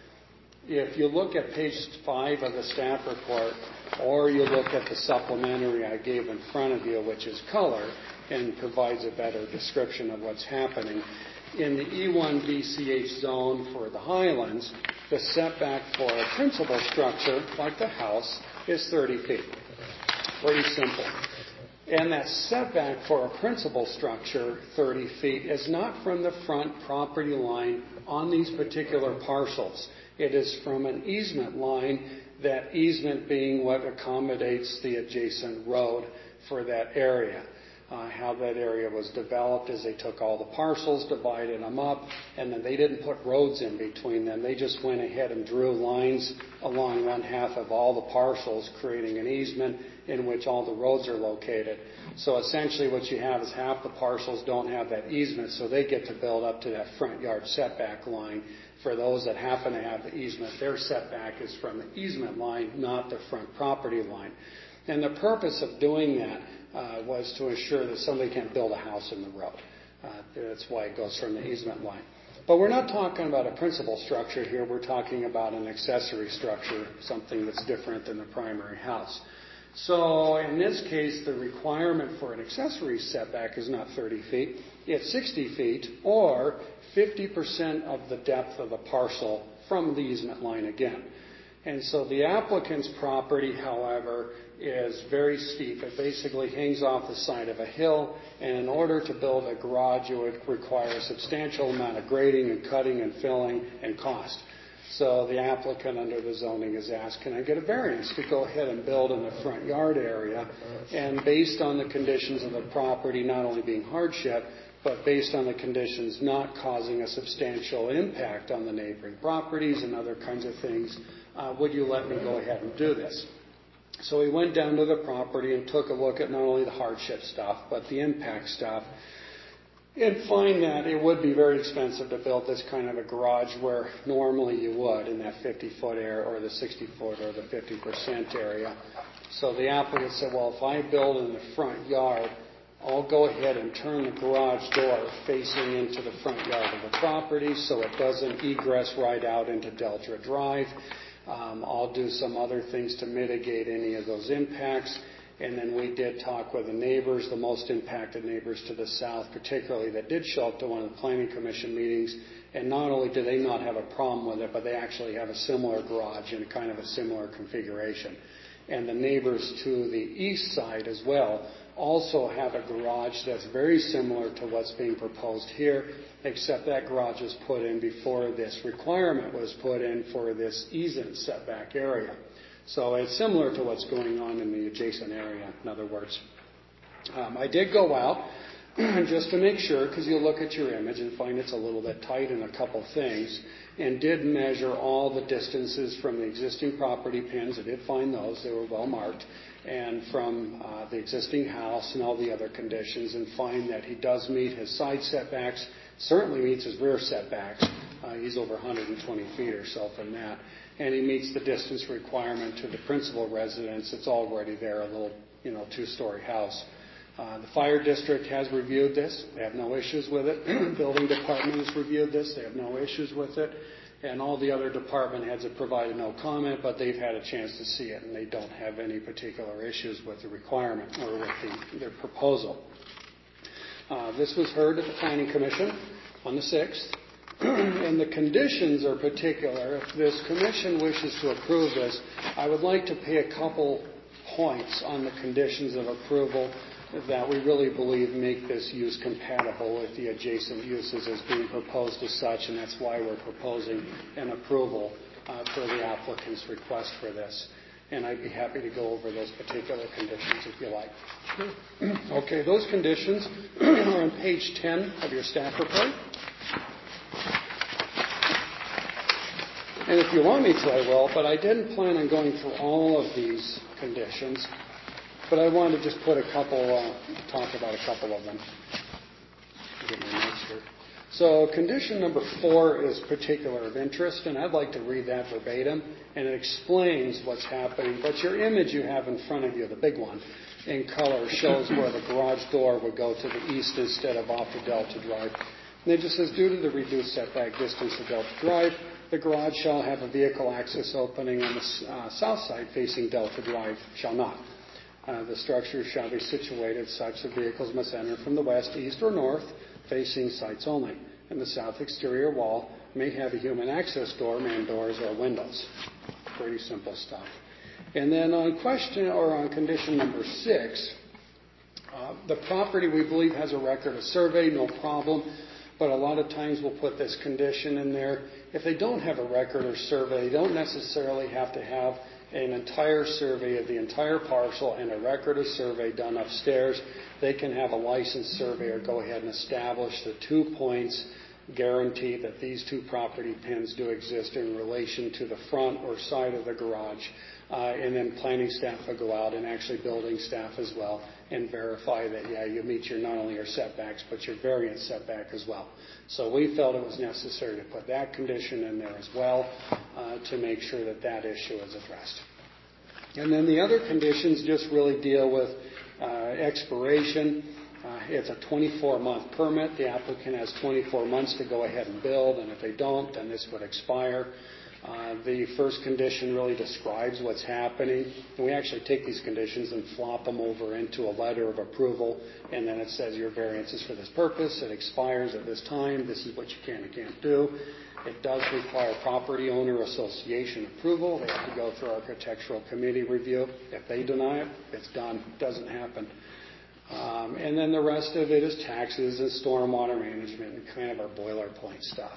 If you look at page five of the staff report, or you look at the supplementary I gave in front of you, which is color, and provides a better description of what's happening, in the E one V C H zone for the Highlands, the setback for a principal structure, like the house, is thirty feet. Pretty simple. And that setback for a principal structure, thirty feet, is not from the front property line on these particular parcels. It is from an easement line, that easement being what accommodates the adjacent road for that area. Uh, how that area was developed is they took all the parcels, divided them up, and then they didn't put roads in between them. They just went ahead and drew lines along one half of all the parcels, creating an easement in which all the roads are located. So essentially what you have is half the parcels don't have that easement, so they get to build up to that front yard setback line. For those that happen to have the easement, their setback is from the easement line, not the front property line. And the purpose of doing that Uh, was to ensure that somebody can't build a house in the road. Uh, that's why it goes from the easement line. But we're not talking about a principal structure here. We're talking about an accessory structure, something that's different than the primary house. So in this case, the requirement for an accessory setback is not thirty feet. It's sixty feet or fifty percent of the depth of the parcel from the easement line again. And so the applicant's property, however, is very steep. It basically hangs off the side of a hill, and in order to build a garage, it would require a substantial amount of grading and cutting and filling and cost. So the applicant under the zoning is asked, can I get a variance to go ahead and build in the front yard area? And based on the conditions of the property not only being hardship, but based on the conditions not causing a substantial impact on the neighboring properties and other kinds of things, uh, would you let me go ahead and do this? So we went down to the property and took a look at not only the hardship stuff, but the impact stuff, and find that it would be very expensive to build this kind of a garage where normally you would in that fifty-foot area or the sixty-foot or the fifty percent area. So the applicant said, well, if I build in the front yard, I'll go ahead and turn the garage door facing into the front yard of the property so it doesn't egress right out into Delta Drive. Um, I'll do some other things to mitigate any of those impacts. And then we did talk with the neighbors, the most impacted neighbors to the south, particularly, that did show up to one of the Planning Commission meetings. And not only do they not have a problem with it, but they actually have a similar garage in kind of a similar configuration. And the neighbors to the east side as well also have a garage that's very similar to what's being proposed here, except that garage was put in before this requirement was put in for this easement setback area. So it's similar to what's going on in the adjacent area, in other words. Um, I did go out just to make sure, because you look at your image and find it's a little bit tight in a couple things, and did measure all the distances from the existing property pins. I did find those. They were well marked. And from uh, the existing house and all the other conditions, and find that he does meet his side setbacks, certainly meets his rear setbacks. Uh, he's over one hundred twenty feet or so from that. And he meets the distance requirement to the principal residence. It's already there, a little, you know, two-story house. Uh, the fire district has reviewed this. They have no issues with it. The building department has reviewed this. They have no issues with it. And all the other department heads have provided no comment, but they've had a chance to see it, and they don't have any particular issues with the requirement or with the, their proposal. Uh, this was heard at the Planning Commission on the sixth. And the conditions are particular. If this commission wishes to approve this, I would like to pay a couple points on the conditions of approval that we really believe make this use compatible with the adjacent uses as being proposed as such, and that's why we're proposing an approval uh, for the applicant's request for this. And I'd be happy to go over those particular conditions if you like. Okay, those conditions are on page ten of your staff report. And if you want me to, I will, but I didn't plan on going through all of these conditions. But I wanted to just put a couple, uh, talk about a couple of them. Get my notes here. So condition number four is particular of interest, and I'd like to read that verbatim, and it explains what's happening. But your image you have in front of you, the big one, in color, shows where the garage door would go to the east instead of off to Delta Drive. And it just says, due to the reduced setback distance to Delta Drive, the garage shall have a vehicle access opening on the uh, south side facing Delta Drive, shall not. Uh, the structure shall be situated such that vehicles must enter from the west, east, or north, facing sites only. And the south exterior wall may have a human access door, man doors, or windows. Pretty simple stuff. And then on question or on condition number six, uh, the property we believe has a record of survey, no problem. But a lot of times we'll put this condition in there. If they don't have a record or survey, they don't necessarily have to have an entire survey of the entire parcel and a record of survey done upstairs. They can have a licensed surveyor go ahead and establish the two points, guarantee that these two property pins do exist in relation to the front or side of the garage. Uh, and then planning staff will go out, and actually building staff as well, and verify that, yeah, you meet your not only your setbacks, but your variance setback as well. So we felt it was necessary to put that condition in there as well uh, to make sure that that issue is addressed. And then the other conditions just really deal with uh, expiration. Uh, it's a twenty-four month permit. The applicant has twenty-four months to go ahead and build, and if they don't, then this would expire. Uh, the first condition really describes what's happening. And we actually take these conditions and flop them over into a letter of approval, and then it says your variance is for this purpose. It expires at this time. This is what you can and can't do. It does require property owner association approval. They have to go through architectural committee review. If they deny it, it's done. It doesn't happen. Um, and then the rest of it is taxes and stormwater management and kind of our boilerplate stuff.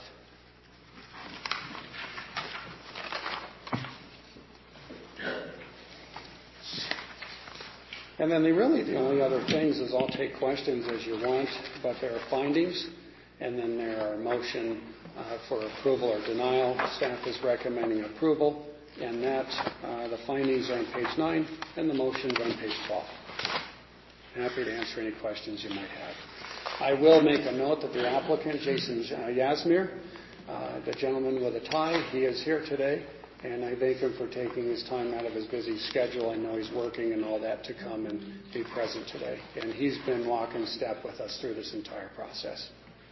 And then the really the only other things is I'll take questions as you want, but there are findings, and then there are motion uh, for approval or denial. Staff is recommending approval, and that uh, the findings are on page nine, and the motions on page twelve. Happy to answer any questions you might have. I will make a note that the applicant, Jason Yasmir, uh, the gentleman with a tie, he is here today. And I thank him for taking his time out of his busy schedule. I know he's working and all that to come and be present today. And he's been walking step with us through this entire process.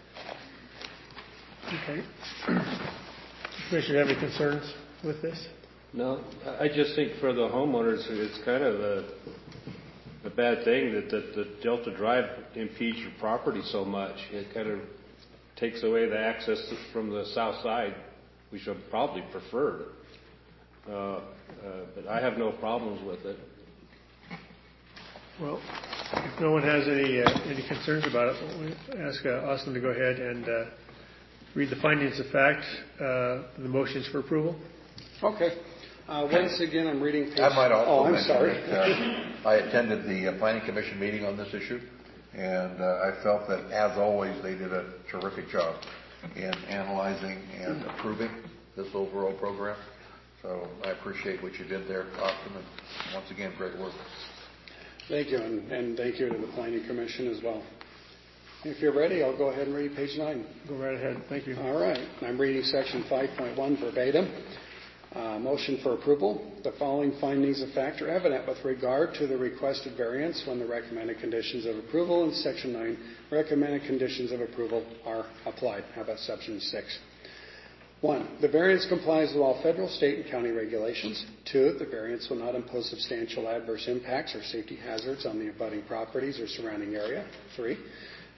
Okay. Commissioner, have any concerns with this? No, I just think for the homeowners, it's kind of a, a bad thing that, that the Delta Drive impedes your property so much. It kind of takes away the access from the south side, which I probably prefer. Uh, uh, but I have no problems with it. Well, if no one has any uh, any concerns about it, we'll ask uh, Austin to go ahead and uh, read the findings of fact, uh, the motions for approval. Okay. Uh, once again, I'm reading page... I might also oh, I'm mention sorry. that uh, I attended the uh, Planning Commission meeting on this issue, and uh, I felt that, as always, they did a terrific job in analyzing and approving this overall program. So I appreciate what you did there, Austin, and once again, great work. Thank you, and, and thank you to the Planning Commission as well. If you're ready, I'll go ahead and read page nine. Go right ahead. Thank you. All right. I'm reading section five point one verbatim. Uh, motion for approval. The following findings of fact are evident with regard to the requested variance when the recommended conditions of approval in section nine recommended conditions of approval are applied. How about section six? One, the variance complies with all federal, state, and county regulations. Two, the variance will not impose substantial adverse impacts or safety hazards on the abutting properties or surrounding area. Three,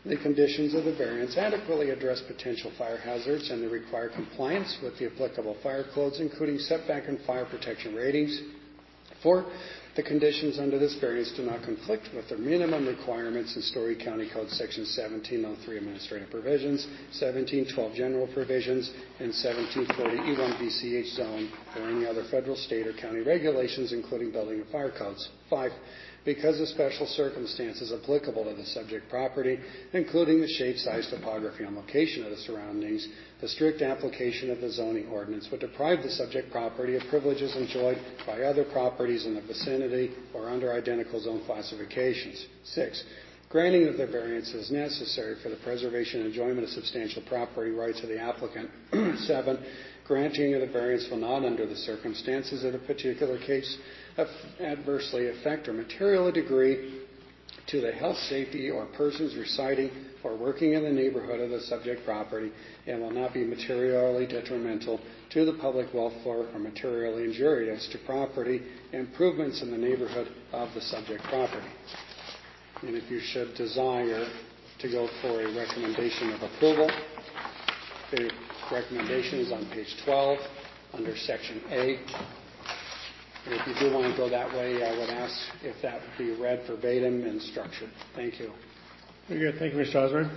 the conditions of the variance adequately address potential fire hazards and they require compliance with the applicable fire codes, including setback and fire protection ratings. Four, the conditions under this variance do not conflict with the minimum requirements in Story County Code Section seventeen oh three Administrative Provisions, seventeen twelve General Provisions, and seventeen forty E one B C H Zone, or any other federal, state, or county regulations, including building and fire codes. Five, because of special circumstances applicable to the subject property, including the shape, size, topography, and location of the surroundings, the strict application of the zoning ordinance would deprive the subject property of privileges enjoyed by other properties in the vicinity or under identical zone classifications. Six, granting of the variance is necessary for the preservation and enjoyment of substantial property rights of the applicant. Seven, granting of the variance will not, under the circumstances of a particular case, adversely affect or materially degree to the health, safety, or persons residing or working in the neighborhood of the subject property and will not be materially detrimental to the public welfare or materially injurious to property improvements in the neighborhood of the subject property. And if you should desire to go for a recommendation of approval, the recommendation is on page twelve under section A. And if you do want to go that way, I would ask if that would be read verbatim and structured. Thank you. Very good. Thank you, Mister Osborne.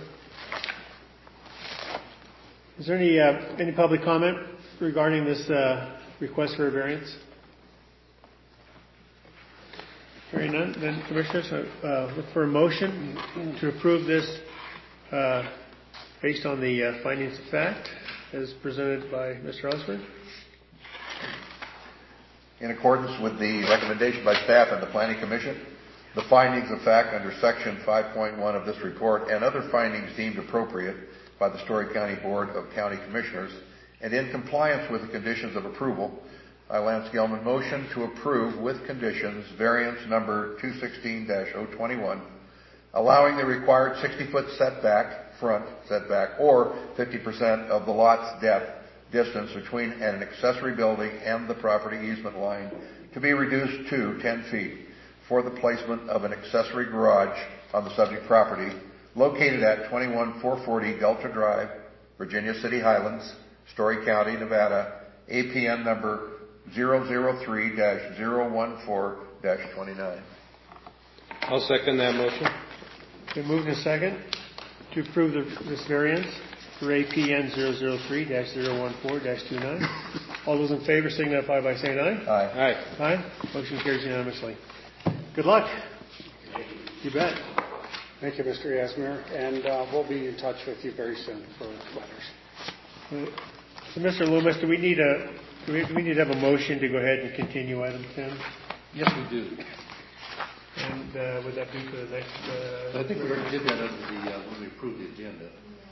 Is there any uh, any public comment regarding this uh, request for a variance? Hearing none, then Commissioners, uh, look for a motion to approve this uh, based on the uh, findings of fact as presented by Mister Osborne. In accordance with the recommendation by staff and the Planning Commission, the findings of fact under Section five point one of this report and other findings deemed appropriate by the Story County Board of County Commissioners, and in compliance with the conditions of approval, I, Lance Gelman, motion to approve with conditions variance number two sixteen dash oh twenty-one, allowing the required sixty-foot setback, front setback, or fifty percent of the lot's depth distance between an accessory building and the property easement line to be reduced to ten feet for the placement of an accessory garage on the subject property located at twenty-one four forty Delta Drive, Virginia City Highlands, Story County, Nevada, A P N number zero zero three dash zero one four dash twenty-nine. I'll second that motion. Been moved and second to approve the, this variance for A P N zero zero three dash zero one four dash twenty-nine. All those in favor signify by saying aye. Aye. Aye. Aye. Motion carries unanimously. Good luck. You bet. Thank you, Mister Yasmer, and uh, we'll be in touch with you very soon for letters. So, Mister Loomis, do we need a do we, do we need to have a motion to go ahead and continue item ten? Yes, we do. And uh, would that be for the next? Uh, I think we already did that under the uh, when we approved the agenda.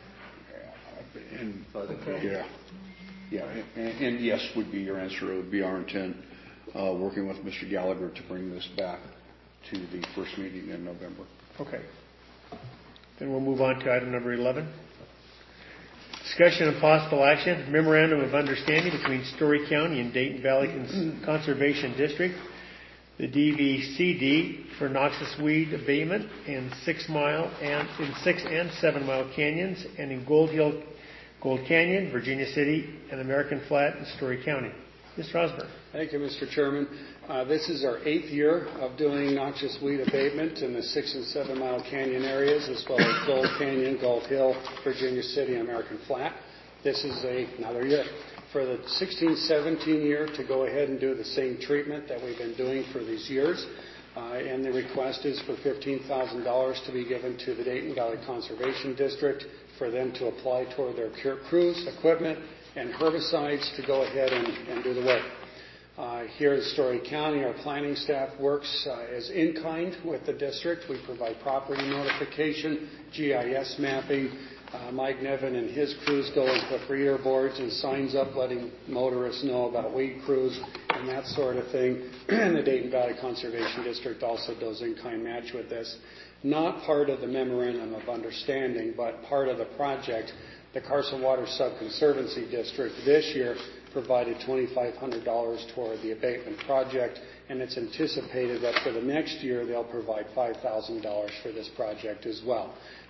And, okay. Yeah. Yeah. And, and yes would be your answer. It would be our intent, uh, working with Mister Gallagher to bring this back to the first meeting in November. Okay. Then we'll move on to item number eleven. Discussion of possible action, memorandum of understanding between Story County and Dayton Valley Cons- Conservation District, the D V C D for noxious weed abatement in six mile and in six and seven mile canyons and in Gold Hill, Gold Canyon, Virginia City, and American Flat in Story County. Mister Osborne. Thank you, Mister Chairman. Uh, this is our eighth year of doing noxious weed abatement in the six and seven mile canyon areas, as well as Gold Canyon, Gold Hill, Virginia City, and American Flat. This is a, another year. For the sixteen seventeen year to go ahead and do the same treatment that we've been doing for these years. Uh, and the request is for fifteen thousand dollars to be given to the Dayton Valley Conservation District for them to apply toward their crews, equipment, and herbicides to go ahead and, and do the work. Uh, here in Story County, our planning staff works uh, as in-kind with the district. We provide property notification, G I S mapping. Uh, Mike Nevin and his crews go and put reader boards and signs up letting motorists know about weed crews and that sort of thing. And the Dayton Valley Conservation District also does in-kind match with this. Not part of the memorandum of understanding, but part of the project. The Carson Water Sub-Conservancy District this year provided twenty-five hundred dollars toward the abatement project, and it's anticipated that for the next year they'll provide five thousand dollars for this project as well.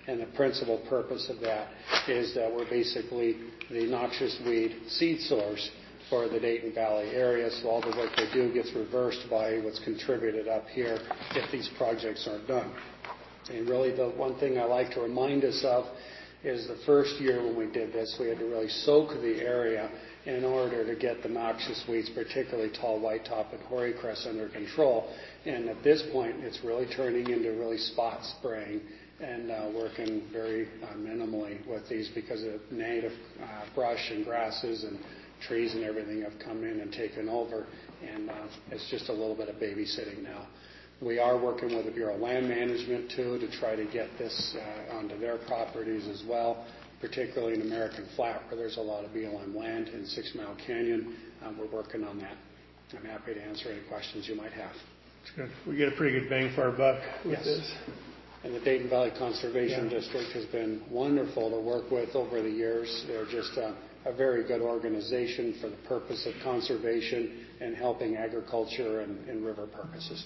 And the principal purpose of that is that we're basically the noxious weed seed source for the Dayton Valley area. So all the work they do gets reversed by what's contributed up here if these projects aren't done. And really the one thing I like to remind us of is the first year when we did this, we had to really soak the area in order to get the noxious weeds, particularly tall whitetop and hoary-cress, under control. And at this point, it's really turning into really spot spraying and uh, working very uh, minimally with these because of native uh, brush and grasses and trees and everything have come in and taken over. And uh, it's just a little bit of babysitting now. We are working with the Bureau of Land Management, too, to try to get this uh, onto their properties as well, particularly in American Flat, where there's a lot of B L M land in Six Mile Canyon. Um, we're working on that. I'm happy to answer any questions you might have. That's good. We get a pretty good bang for our buck with yes. this. And the Dayton Valley Conservation yeah. District has been wonderful to work with over the years. They're just uh, a very good organization for the purpose of conservation and helping agriculture and, and river purposes.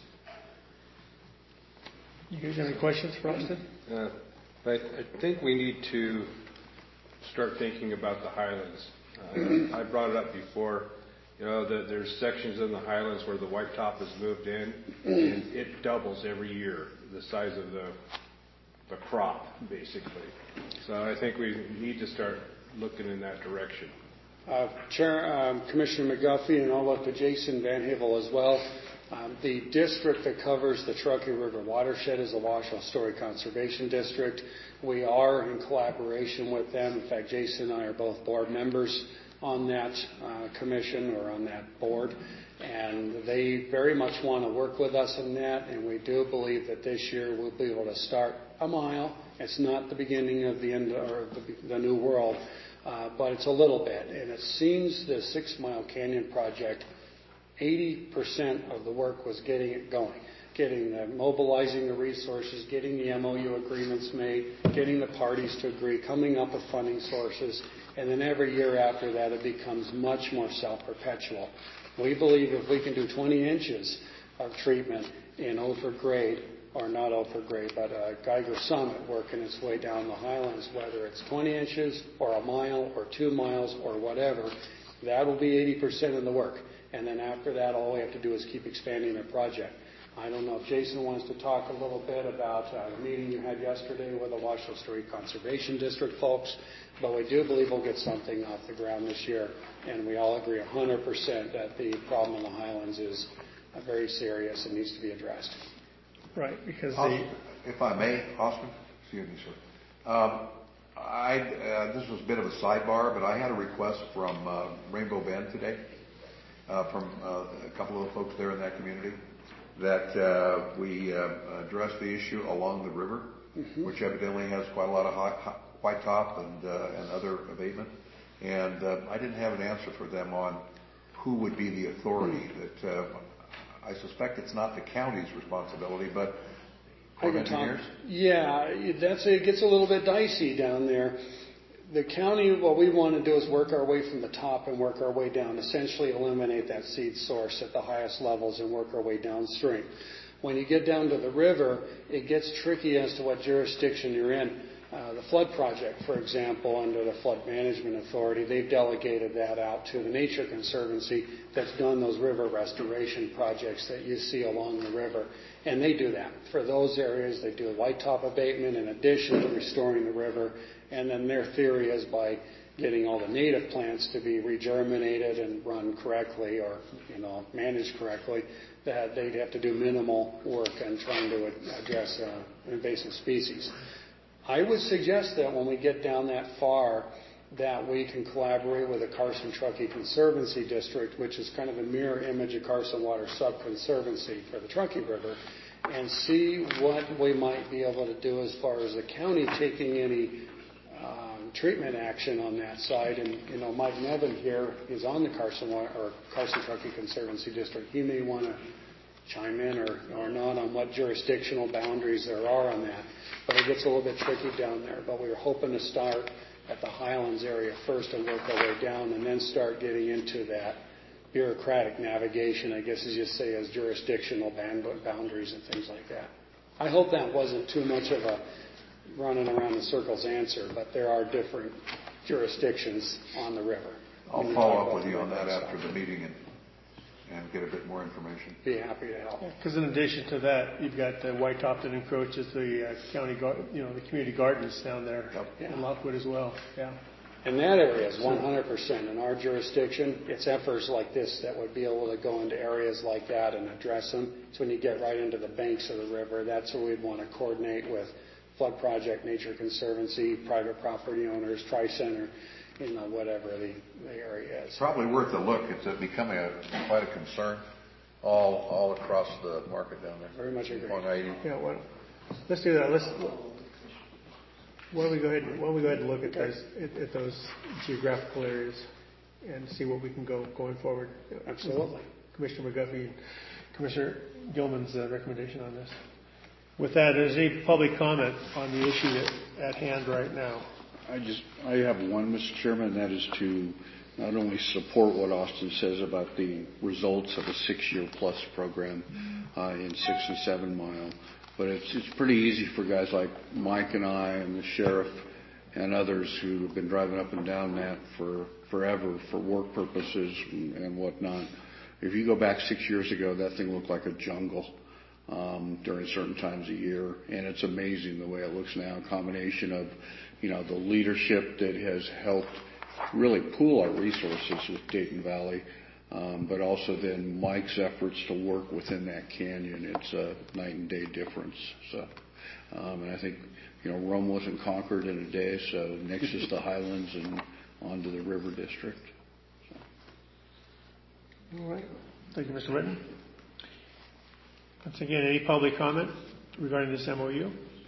You guys have any questions for Austin? Uh, I, I think we need to start thinking about the Highlands. Uh, I brought it up before. You know, that there's sections in the Highlands where the whitetop has moved in, and it doubles every year, the size of the the crop, basically. So I think we need to start looking in that direction. Uh, Chair, um, Commissioner McGuffey, and I'll look to Jason Van Havel as well. Um, the district that covers the Truckee River watershed is the Washoe Story Conservation District. We are in collaboration with them. In fact, Jason and I are both board members on that uh, commission or on that board, and they very much want to work with us on that, and we do believe that this year we'll be able to start a mile. It's not the beginning of the end or the, the new world, uh, but it's a little bit, and it seems the Six Mile Canyon project, eighty percent of the work was getting it going, getting the, mobilizing the resources, getting the M O U agreements made, getting the parties to agree, coming up with funding sources, and then every year after that it becomes much more self-perpetual. We believe if we can do twenty inches of treatment in Ophir grade, or not Ophir grade, but a Geiger Summit working its way down the Highlands, whether it's twenty inches or a mile or two miles or whatever, that will be eighty percent of the work. And then after that, all we have to do is keep expanding the project. I don't know if Jason wants to talk a little bit about uh, the meeting you had yesterday with the Washoe Story Conservation District folks, but we do believe we'll get something off the ground this year, and we all agree one hundred percent that the problem in the Highlands is uh, very serious and needs to be addressed. Right, because Austin, the... If I may, Austin, excuse me, sir. Um, I, uh, this was a bit of a sidebar, but I had a request from uh, Rainbow Bend today, uh, from uh, a couple of the folks there in that community, that uh, we uh, address the issue along the river, mm-hmm. which evidently has quite a lot of high, high, white top and, uh, and other abatement. And uh, I didn't have an answer for them on who would be the authority. That uh, I suspect it's not the county's responsibility, but Corps of Engineers? Yeah, that's it gets a little bit dicey down there. The county, what we want to do is work our way from the top and work our way down, essentially eliminate that seed source at the highest levels and work our way downstream. When you get down to the river, it gets tricky as to what jurisdiction you're in. Uh, the flood project, for example, under the Flood Management Authority, they've delegated that out to the Nature Conservancy that's done those river restoration projects that you see along the river. And they do that. For those areas, they do white top abatement in addition to restoring the river. And then their theory is by getting all the native plants to be regerminated and run correctly or, you know, managed correctly, that they'd have to do minimal work in trying to address uh, invasive species. I would suggest that when we get down that far, that we can collaborate with the Carson Truckee Conservancy District, which is kind of a mirror image of Carson Water Sub-Conservancy for the Truckee River, and see what we might be able to do as far as the county taking any um, treatment action on that side. And, you know, Mike Nevin here is on the Carson Water, or Carson Truckee Conservancy District. He may want to chime in or, or not on what jurisdictional boundaries there are on that. But it gets a little bit tricky down there. But we were hoping to start at the Highlands area first and work our way down and then start getting into that bureaucratic navigation, I guess as you say, as jurisdictional boundaries and things like that. I hope that wasn't too much of a running around in circles answer, but there are different jurisdictions on the river. I'll follow up with you on that after the meeting and, and get a bit more information. Be happy to help. Because in addition to that, you've got the White Top that encroaches the uh, county, gar- you know, the community gardens down there Yep. in Lockwood as well. Yeah. And that area is one hundred percent in our jurisdiction. It's efforts like this that would be able to go into areas like that and address them. So when you get right into the banks of the river, that's where we'd want to coordinate with Flood Project, Nature Conservancy, private property owners, Tri-Center, you know, whatever the, the area is. Probably worth a look. It's uh, becoming a, quite a concern all all across the market down there. Very much agree. one eighty. Yeah. Well, let's do that. Let's. Why don't we go ahead? And, why don't we go ahead and look at those at, at those geographical areas and see what we can go going forward. Absolutely. Commissioner McGuffey, Commissioner Gilman's uh, recommendation on this. With that, is there any public comment on the issue at, at hand right now? I just, I have one, Mister Chairman, and that is to not only support what Austin says about the results of a six-year plus program uh, in six and seven mile, but it's it's pretty easy for guys like Mike and I and the sheriff and others who have been driving up and down that for forever for work purposes and, and whatnot. If you go back six years ago, that thing looked like a jungle um, during certain times of year, and it's amazing the way it looks now. A combination of, you know, the leadership that has helped really pool our resources with Dayton Valley, um, but also then Mike's efforts to work within that canyon. It's a night and day difference. So, um, and I think, you know, Rome wasn't conquered in a day, so next is the Highlands and on to the River District. So. All right. Thank you, Mister Whitten. Once again, any public comment regarding this M O U?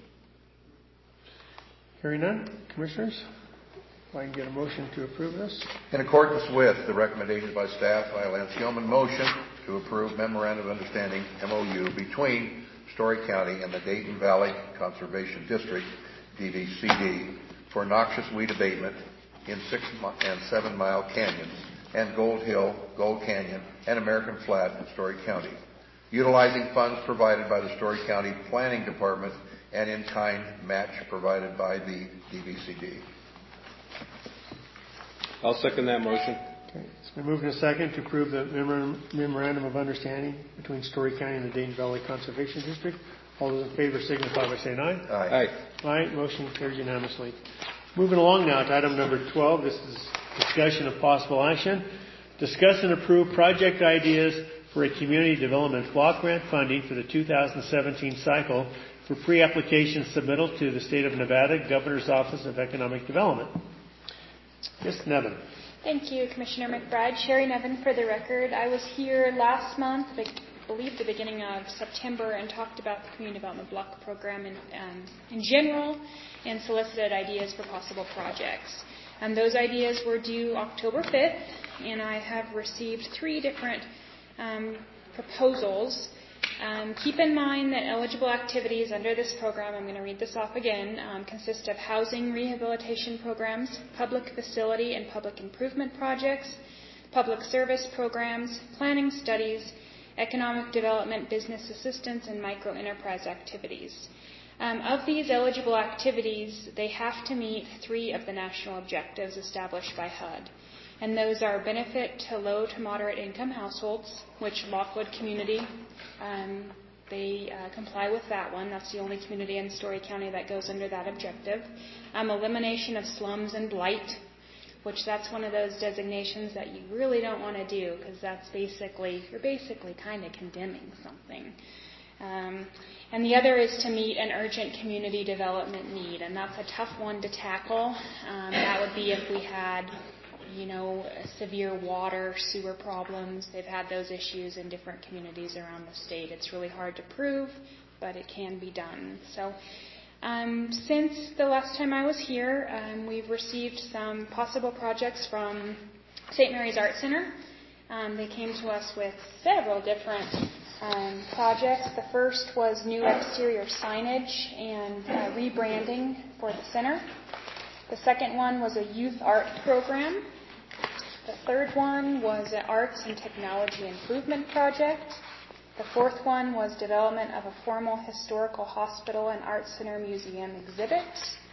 Hearing none. Commissioners, if I can get a motion to approve this. In accordance with the recommendations by staff, I, Lance Gilman, motion to approve Memorandum of Understanding M O U between Story County and the Dayton Valley Conservation District, D V C D, for noxious weed abatement in six and seven mile canyons and Gold Hill, Gold Canyon, and American Flat in Story County, utilizing funds provided by the Story County Planning Department and in-kind match provided by the D V C D. I'll second that motion. Okay. It's been moved in a second to approve the memorandum of understanding between Story County and the Dayton Valley Conservation District. All those in favor signify by saying aye. Aye. Aye. Aye. Motion carries unanimously. Moving along now to item number twelve. This is discussion of possible action. Discuss and approve project ideas for a community development block grant funding for the two thousand seventeen cycle for pre-application submittal to the State of Nevada Governor's Office of Economic Development. Yes, Nevin. Thank you, Commissioner McBride. Sherry Nevin for the record. I was here last month, I believe the beginning of September, and talked about the Community Development Block Program in, um, in general and solicited ideas for possible projects. Um, those ideas were due October fifth, and I have received three different um, proposals. Um, keep in mind that eligible activities under this program, I'm going to read this off again, um, consist of housing rehabilitation programs, public facility and public improvement projects, public service programs, planning studies, economic development, business assistance, and micro-enterprise activities. Um, of these eligible activities, they have to meet three of the national objectives established by H U D. And those are benefit to low to moderate income households, which Lockwood Community, um, they uh, comply with that one. That's the only community in Story County that goes under that objective. Um, elimination of slums and blight, which that's one of those designations that you really don't want to do because that's basically, you're basically kind of condemning something. Um, and the other is to meet an urgent community development need, and that's a tough one to tackle. Um, that would be if we had you know, severe water, sewer problems. They've had those issues in different communities around the state. It's really hard to prove, but it can be done. So um, since the last time I was here, um, we've received some possible projects from Saint Mary's Art Center. Um, they came to us with several different um, projects. The first was new exterior signage and uh, rebranding for the center. The second one was a youth art program. The third one was an arts and technology improvement project. The fourth one was development of a formal historical hospital and art center museum exhibit.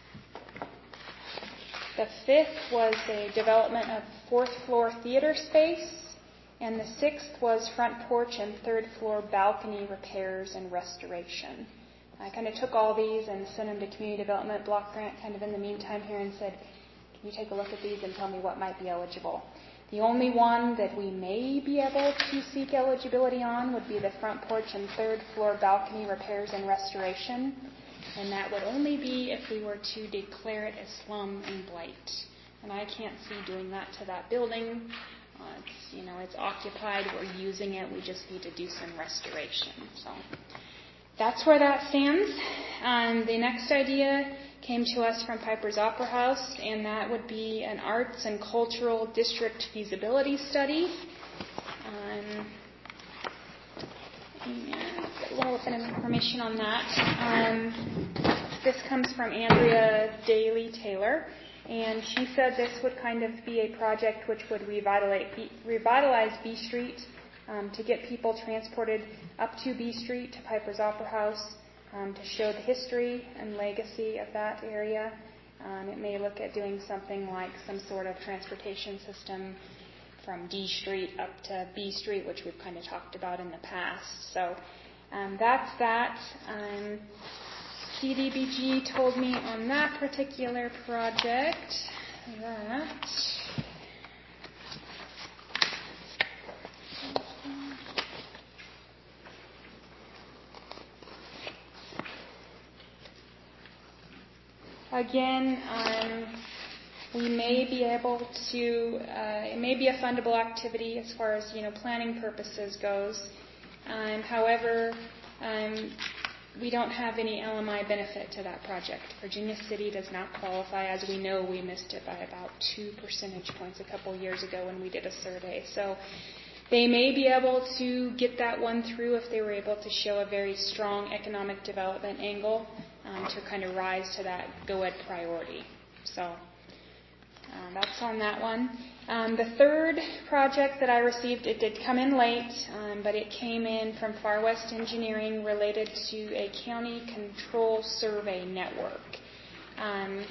The fifth was a development of fourth floor theater space. And the sixth was front porch and third floor balcony repairs and restoration. I kind of took all these and sent them to Community Development Block Grant kind of in the meantime here and said, can you take a look at these and tell me what might be eligible? The only one that we may be able to seek eligibility on would be the front porch and third floor balcony repairs and restoration. And that would only be if we were to declare it as slum and blight. And I can't see doing that to that building. Uh, it's, you know, it's occupied. We're using it. We just need to do some restoration. So that's where that stands. Um, the next idea came to us from Piper's Opera House, and that would be an arts and cultural district feasibility study. Um, and a little bit of information on that. Um, this comes from Andrea Daly Taylor. And she said this would kind of be a project which would revitalize, revitalize B Street um, to get people transported up to B Street to Piper's Opera House um, to show the history and legacy of that area. Um, it may look at doing something like some sort of transportation system from D Street up to B Street, which we've kind of talked about in the past. So um, that's that. Um, C D B G told me on that particular project that again, um, we may be able to, uh, it may be a fundable activity as far as, you know, planning purposes goes. Um, however, um, we don't have any L M I benefit to that project. Virginia City does not qualify. As we know, we missed it by about two percentage points a couple years ago when we did a survey. So they may be able to get that one through if they were able to show a very strong economic development angle um, to kind of rise to that GOED priority. So um, that's on that one. Um, the third project that I received, it did come in late, um, but it came in from Far West Engineering related to a county control survey network. Um,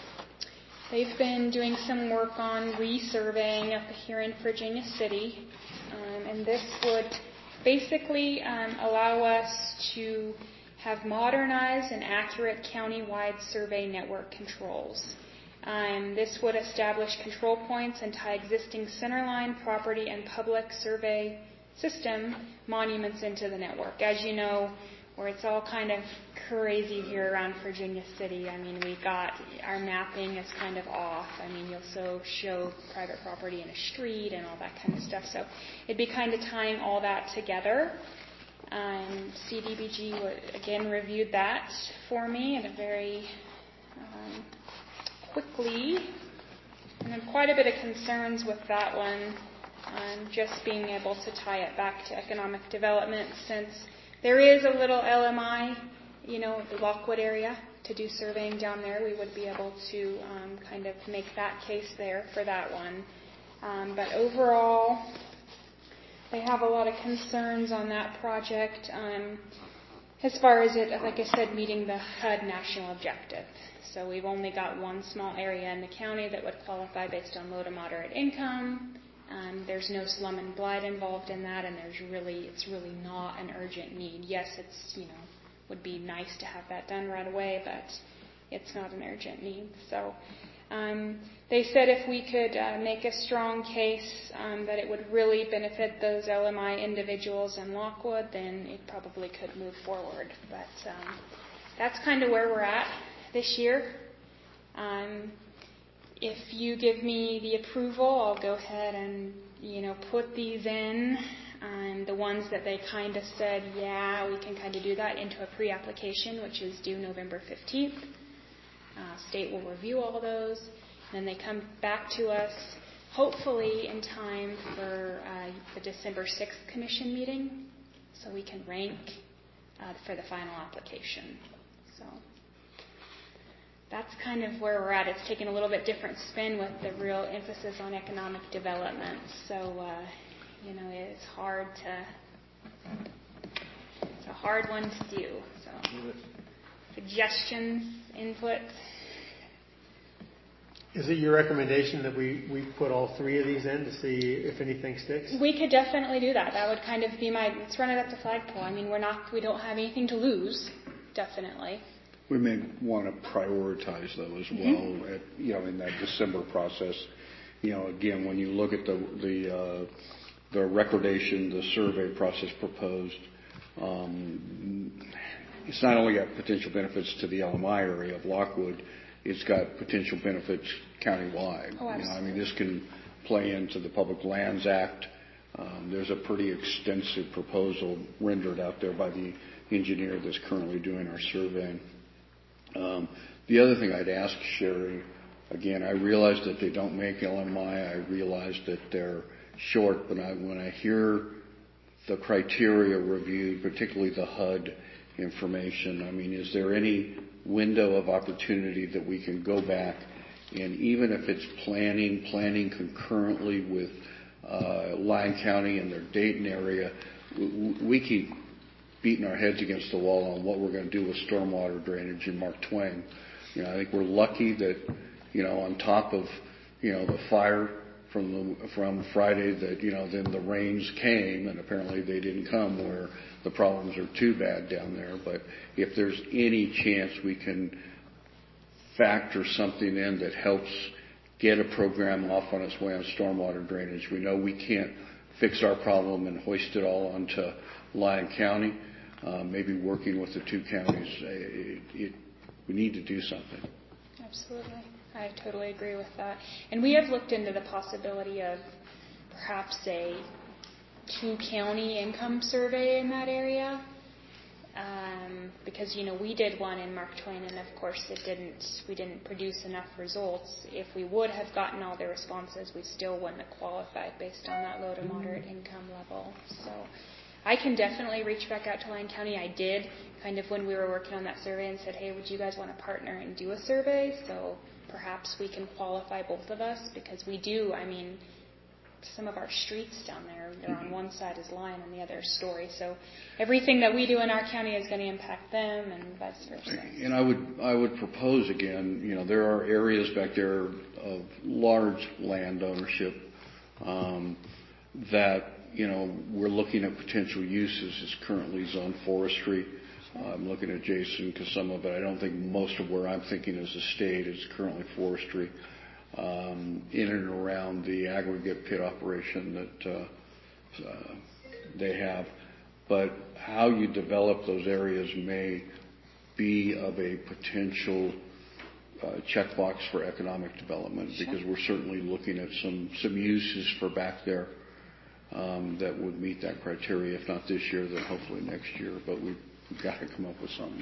they've been doing some work on resurveying up here in Virginia City, um, and this would basically um, allow us to have modernized and accurate county-wide survey network controls. Um, this would establish control points and tie existing centerline, property, and public survey system monuments into the network. As you know, where it's all kind of crazy here around Virginia City, I mean, we got, our mapping is kind of off. I mean, you'll so show private property in a street and all that kind of stuff. So it'd be kind of tying all that together. Um, C D B G, would, again, reviewed that for me in a very um, quickly, and then quite a bit of concerns with that one, um, just being able to tie it back to economic development, since there is a little L M I, you know, the Lockwood area, to do surveying down there. We would be able to um, kind of make that case there for that one. Um, but overall, they have a lot of concerns on that project um, as far as it, like I said, meeting the H U D national objective. So we've only got one small area in the county that would qualify based on low to moderate income. Um, there's no slum and blight involved in that, and there's really, it's really not an urgent need. Yes, it's, you know, would be nice to have that done right away, but it's not an urgent need. So um, they said if we could uh, make a strong case um, that it would really benefit those L M I individuals in Lockwood, then it probably could move forward. But um, that's kind of where we're at this year. Um, if you give me the approval, I'll go ahead and, you know, put these in, um, the ones that they kind of said, yeah, we can kind of do that, into a pre-application, which is due November fifteenth. Uh, state will review all those, and then they come back to us, hopefully in time for uh, the December sixth commission meeting, so we can rank uh, for the final application. So that's kind of where we're at. It's taken a little bit different spin with the real emphasis on economic development. So, uh, you know, it's hard to hard one to do. So, suggestions, inputs. Is it your recommendation that we, we put all three of these in to see if anything sticks? We could definitely do that. That would kind of be my, let's run it up the flagpole. I mean, we're not, we don't have anything to lose, definitely. We may want to prioritize though as well, mm-hmm. at, you know, in that December process. You know, again, when you look at the the uh, the recordation, the survey process proposed, um, it's not only got potential benefits to the L M I area of Lockwood, it's got potential benefits countywide. Oh, you know, I mean, this can play into the Public Lands Act. Um, there's a pretty extensive proposal rendered out there by the engineer that's currently doing our surveying. Um, the other thing I'd ask Sherry, again, I realize that they don't make L M I. I realize that they're short, but I, when I hear the criteria reviewed, particularly the H U D information, I mean, is there any window of opportunity that we can go back and even if it's planning, planning concurrently with uh, Lyon County and their Dayton area, we, we keep beating our heads against the wall on what we're going to do with stormwater drainage in Mark Twain. You know, I think we're lucky that, you know, on top of, you know, the fire from the, from Friday that, you know, then the rains came and apparently they didn't come where the problems are too bad down there. But if there's any chance we can factor something in that helps get a program off on its way on stormwater drainage, we know we can't fix our problem and hoist it all onto Lyon County. Uh, maybe working with the two counties, it, it, we need to do something. Absolutely. I totally agree with that. And we have looked into the possibility of perhaps a two-county income survey in that area. Um, because, you know, we did one in Mark Twain, and of course it didn't, we didn't produce enough results. If we would have gotten all the responses, we still wouldn't have qualified based on that low to moderate income level. So I can definitely reach back out to Lyon County. I did kind of when we were working on that survey and said, hey, would you guys want to partner and do a survey? So perhaps we can qualify both of us because we do, I mean, some of our streets down there, they're on one side is Lyon and the other is Story. So everything that we do in our county is going to impact them and vice versa. And I would, I would propose again, you know, there are areas back there of large land ownership um, that, you know, we're looking at potential uses as currently zoned forestry. Uh, I'm looking at Jason because some of it, I don't think most of where I'm thinking is estate is currently forestry. Um, in and around the aggregate pit operation that uh, uh, they have. But how you develop those areas may be of a potential uh, checkbox for economic development because we're certainly looking at some, some uses for back there um, that would meet that criteria. If not this year, then hopefully next year. But we've, we've got to come up with something.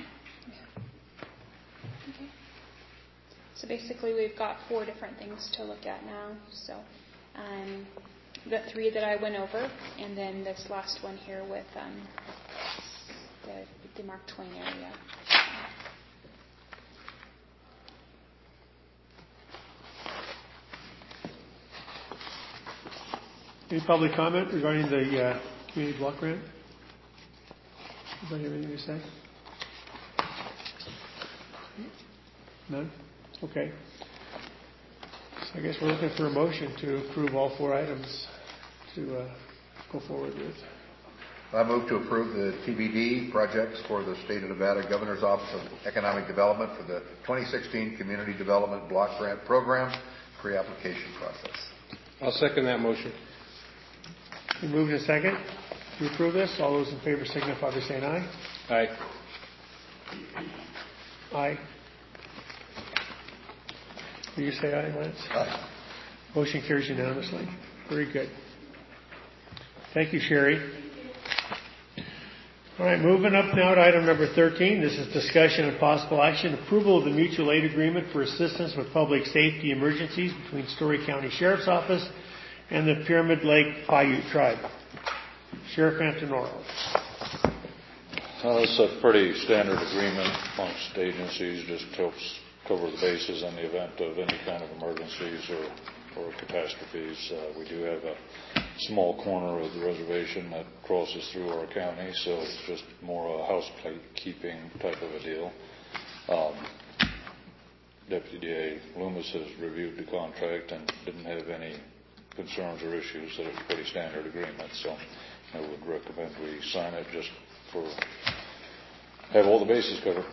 Okay. So basically we've got four different things to look at now. So um, the three that I went over, and then this last one here with um, the, the Mark Twain area. Any public comment regarding the uh, community block grant? Anybody have anything to say? None? Okay. So I guess we're looking for a motion to approve all four items to uh, go forward with. I move to approve the T B D projects for the State of Nevada Governor's Office of Economic Development for the twenty sixteen Community Development Block Grant Program pre-application process. I'll second that motion. We move in a second to approve this. All those in favor signify by saying aye. Aye. Aye. Will you say aye, Lance? Aye. Motion carries unanimously. Very good. Thank you, Sherry. All right, moving up now to item number thirteen. This is discussion and possible action. Approval of the mutual aid agreement for assistance with public safety emergencies between Story County Sheriff's Office and the Pyramid Lake Paiute Tribe. Sheriff Antonoro. Well, it's a pretty standard agreement amongst agencies, just helps cover the bases in the event of any kind of emergencies or or catastrophes. Uh, we do have a small corner of the reservation that crosses through our county, so it's just more a housekeeping type of a deal. Um, Deputy D A Loomis has reviewed the contract and didn't have any concerns or issues, that it's a pretty standard agreement, so I would recommend we sign it just for have all the bases covered.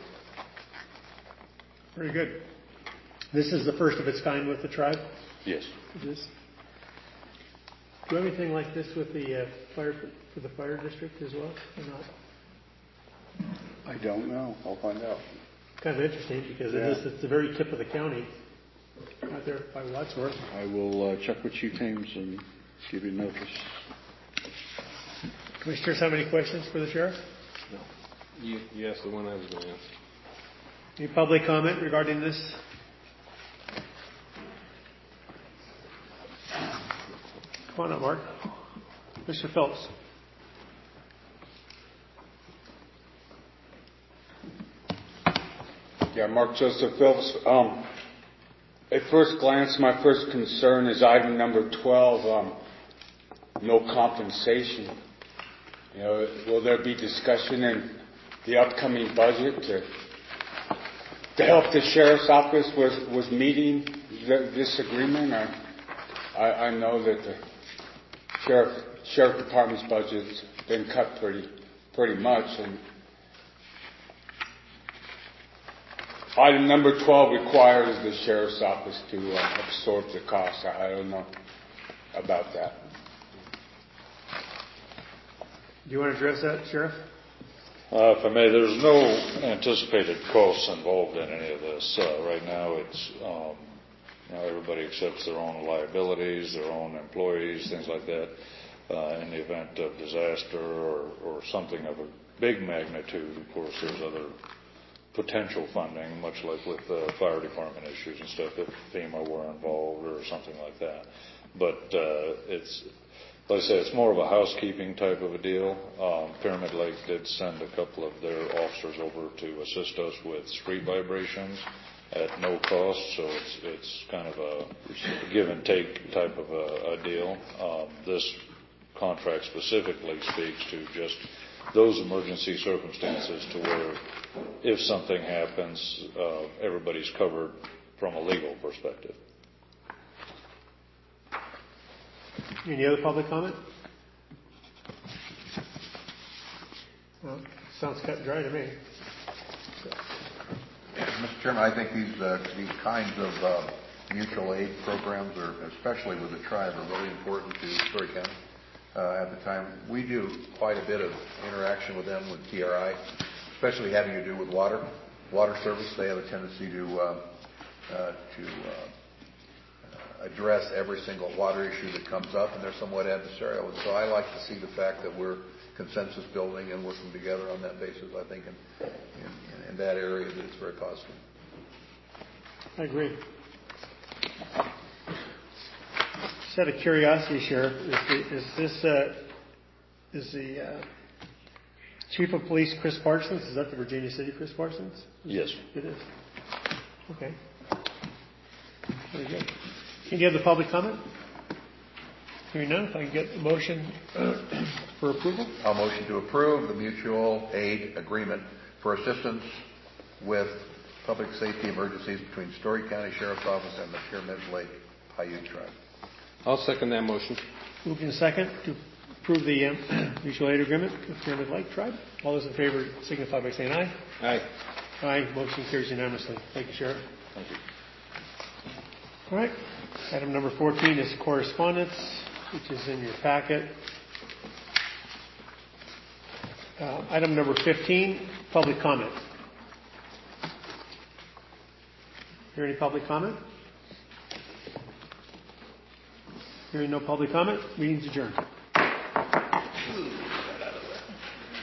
Very good. This is the first of its kind with the tribe? Yes. This? Do you have anything like this with the uh, fire for the fire district as well, or not? I don't know. I'll find out. Kind of interesting because Yeah. it is, it's the very tip of the county out there by Wadsworth. I will uh, check with Chief Ames and give you notice. Commissioners have any questions for the sheriff? No. You, you asked the one I was going to ask. Any public comment regarding this? Come on up, Mark. Mister Phelps. Yeah, Mark Joseph Phelps. Um, at first glance, my first concern is item number twelve, um, no compensation. You know, will there be discussion in the upcoming budget to, to help the sheriff's office with, with meeting the, this agreement? I, I, I know that the sheriff sheriff department's budget's been cut pretty pretty much, and item number twelve requires the sheriff's office to uh, absorb the cost. I, I don't know about that. Do you want to address that, Sheriff? Uh, if I may, there's no anticipated costs involved in any of this. Uh, right now, it's um, you know, everybody accepts their own liabilities, their own employees, things like that. Uh, in the event of disaster or, or something of a big magnitude, of course, there's other potential funding, much like with the fire department issues and stuff, if FEMA were involved or something like that. But uh, it's, like I say, it's more of a housekeeping type of a deal. Um, Pyramid Lake did send a couple of their officers over to assist us with street vibrations at no cost, so it's it's kind of a give and take type of a, a deal. Um, this contract specifically speaks to just those emergency circumstances to where if something happens, uh, everybody's covered from a legal perspective. Any other public comment? Well, sounds cut and dry to me. Mister Chairman, I think these uh, these kinds of uh, mutual aid programs, are, especially with the tribe, are really important to Story County. Uh, at the time, we do quite a bit of interaction with them with T R I, especially having to do with water, water service. They have a tendency to uh, uh, to uh, address every single water issue that comes up, and they're somewhat adversarial. And so I like to see the fact that we're consensus building and working together on that basis. I think in, in, in that area that it's very positive. I agree. Just out of curiosity, Sheriff, is, the, is this uh, is the uh, Chief of Police Chris Parsons? Is that the Virginia City Chris Parsons? Yes. It is. Okay. Very good. Any other public comment? Hearing none, if I can get a motion for approval. I'll motion to approve the mutual aid agreement for assistance with public safety emergencies between Story County Sheriff's Office and the Pyramid Lake Paiute Tribe. I'll second that motion. Moved in second to approve the um, mutual aid agreement with Pyramid Lake Tribe. All those in favor signify by saying aye. Aye. Aye. Motion carries unanimously. Thank you, Sheriff. Thank you. All right. Item number fourteen is correspondence, which is in your packet. Uh, item number fifteen, public comment. Hear any public comment? Hearing no public comment, meeting's adjourned.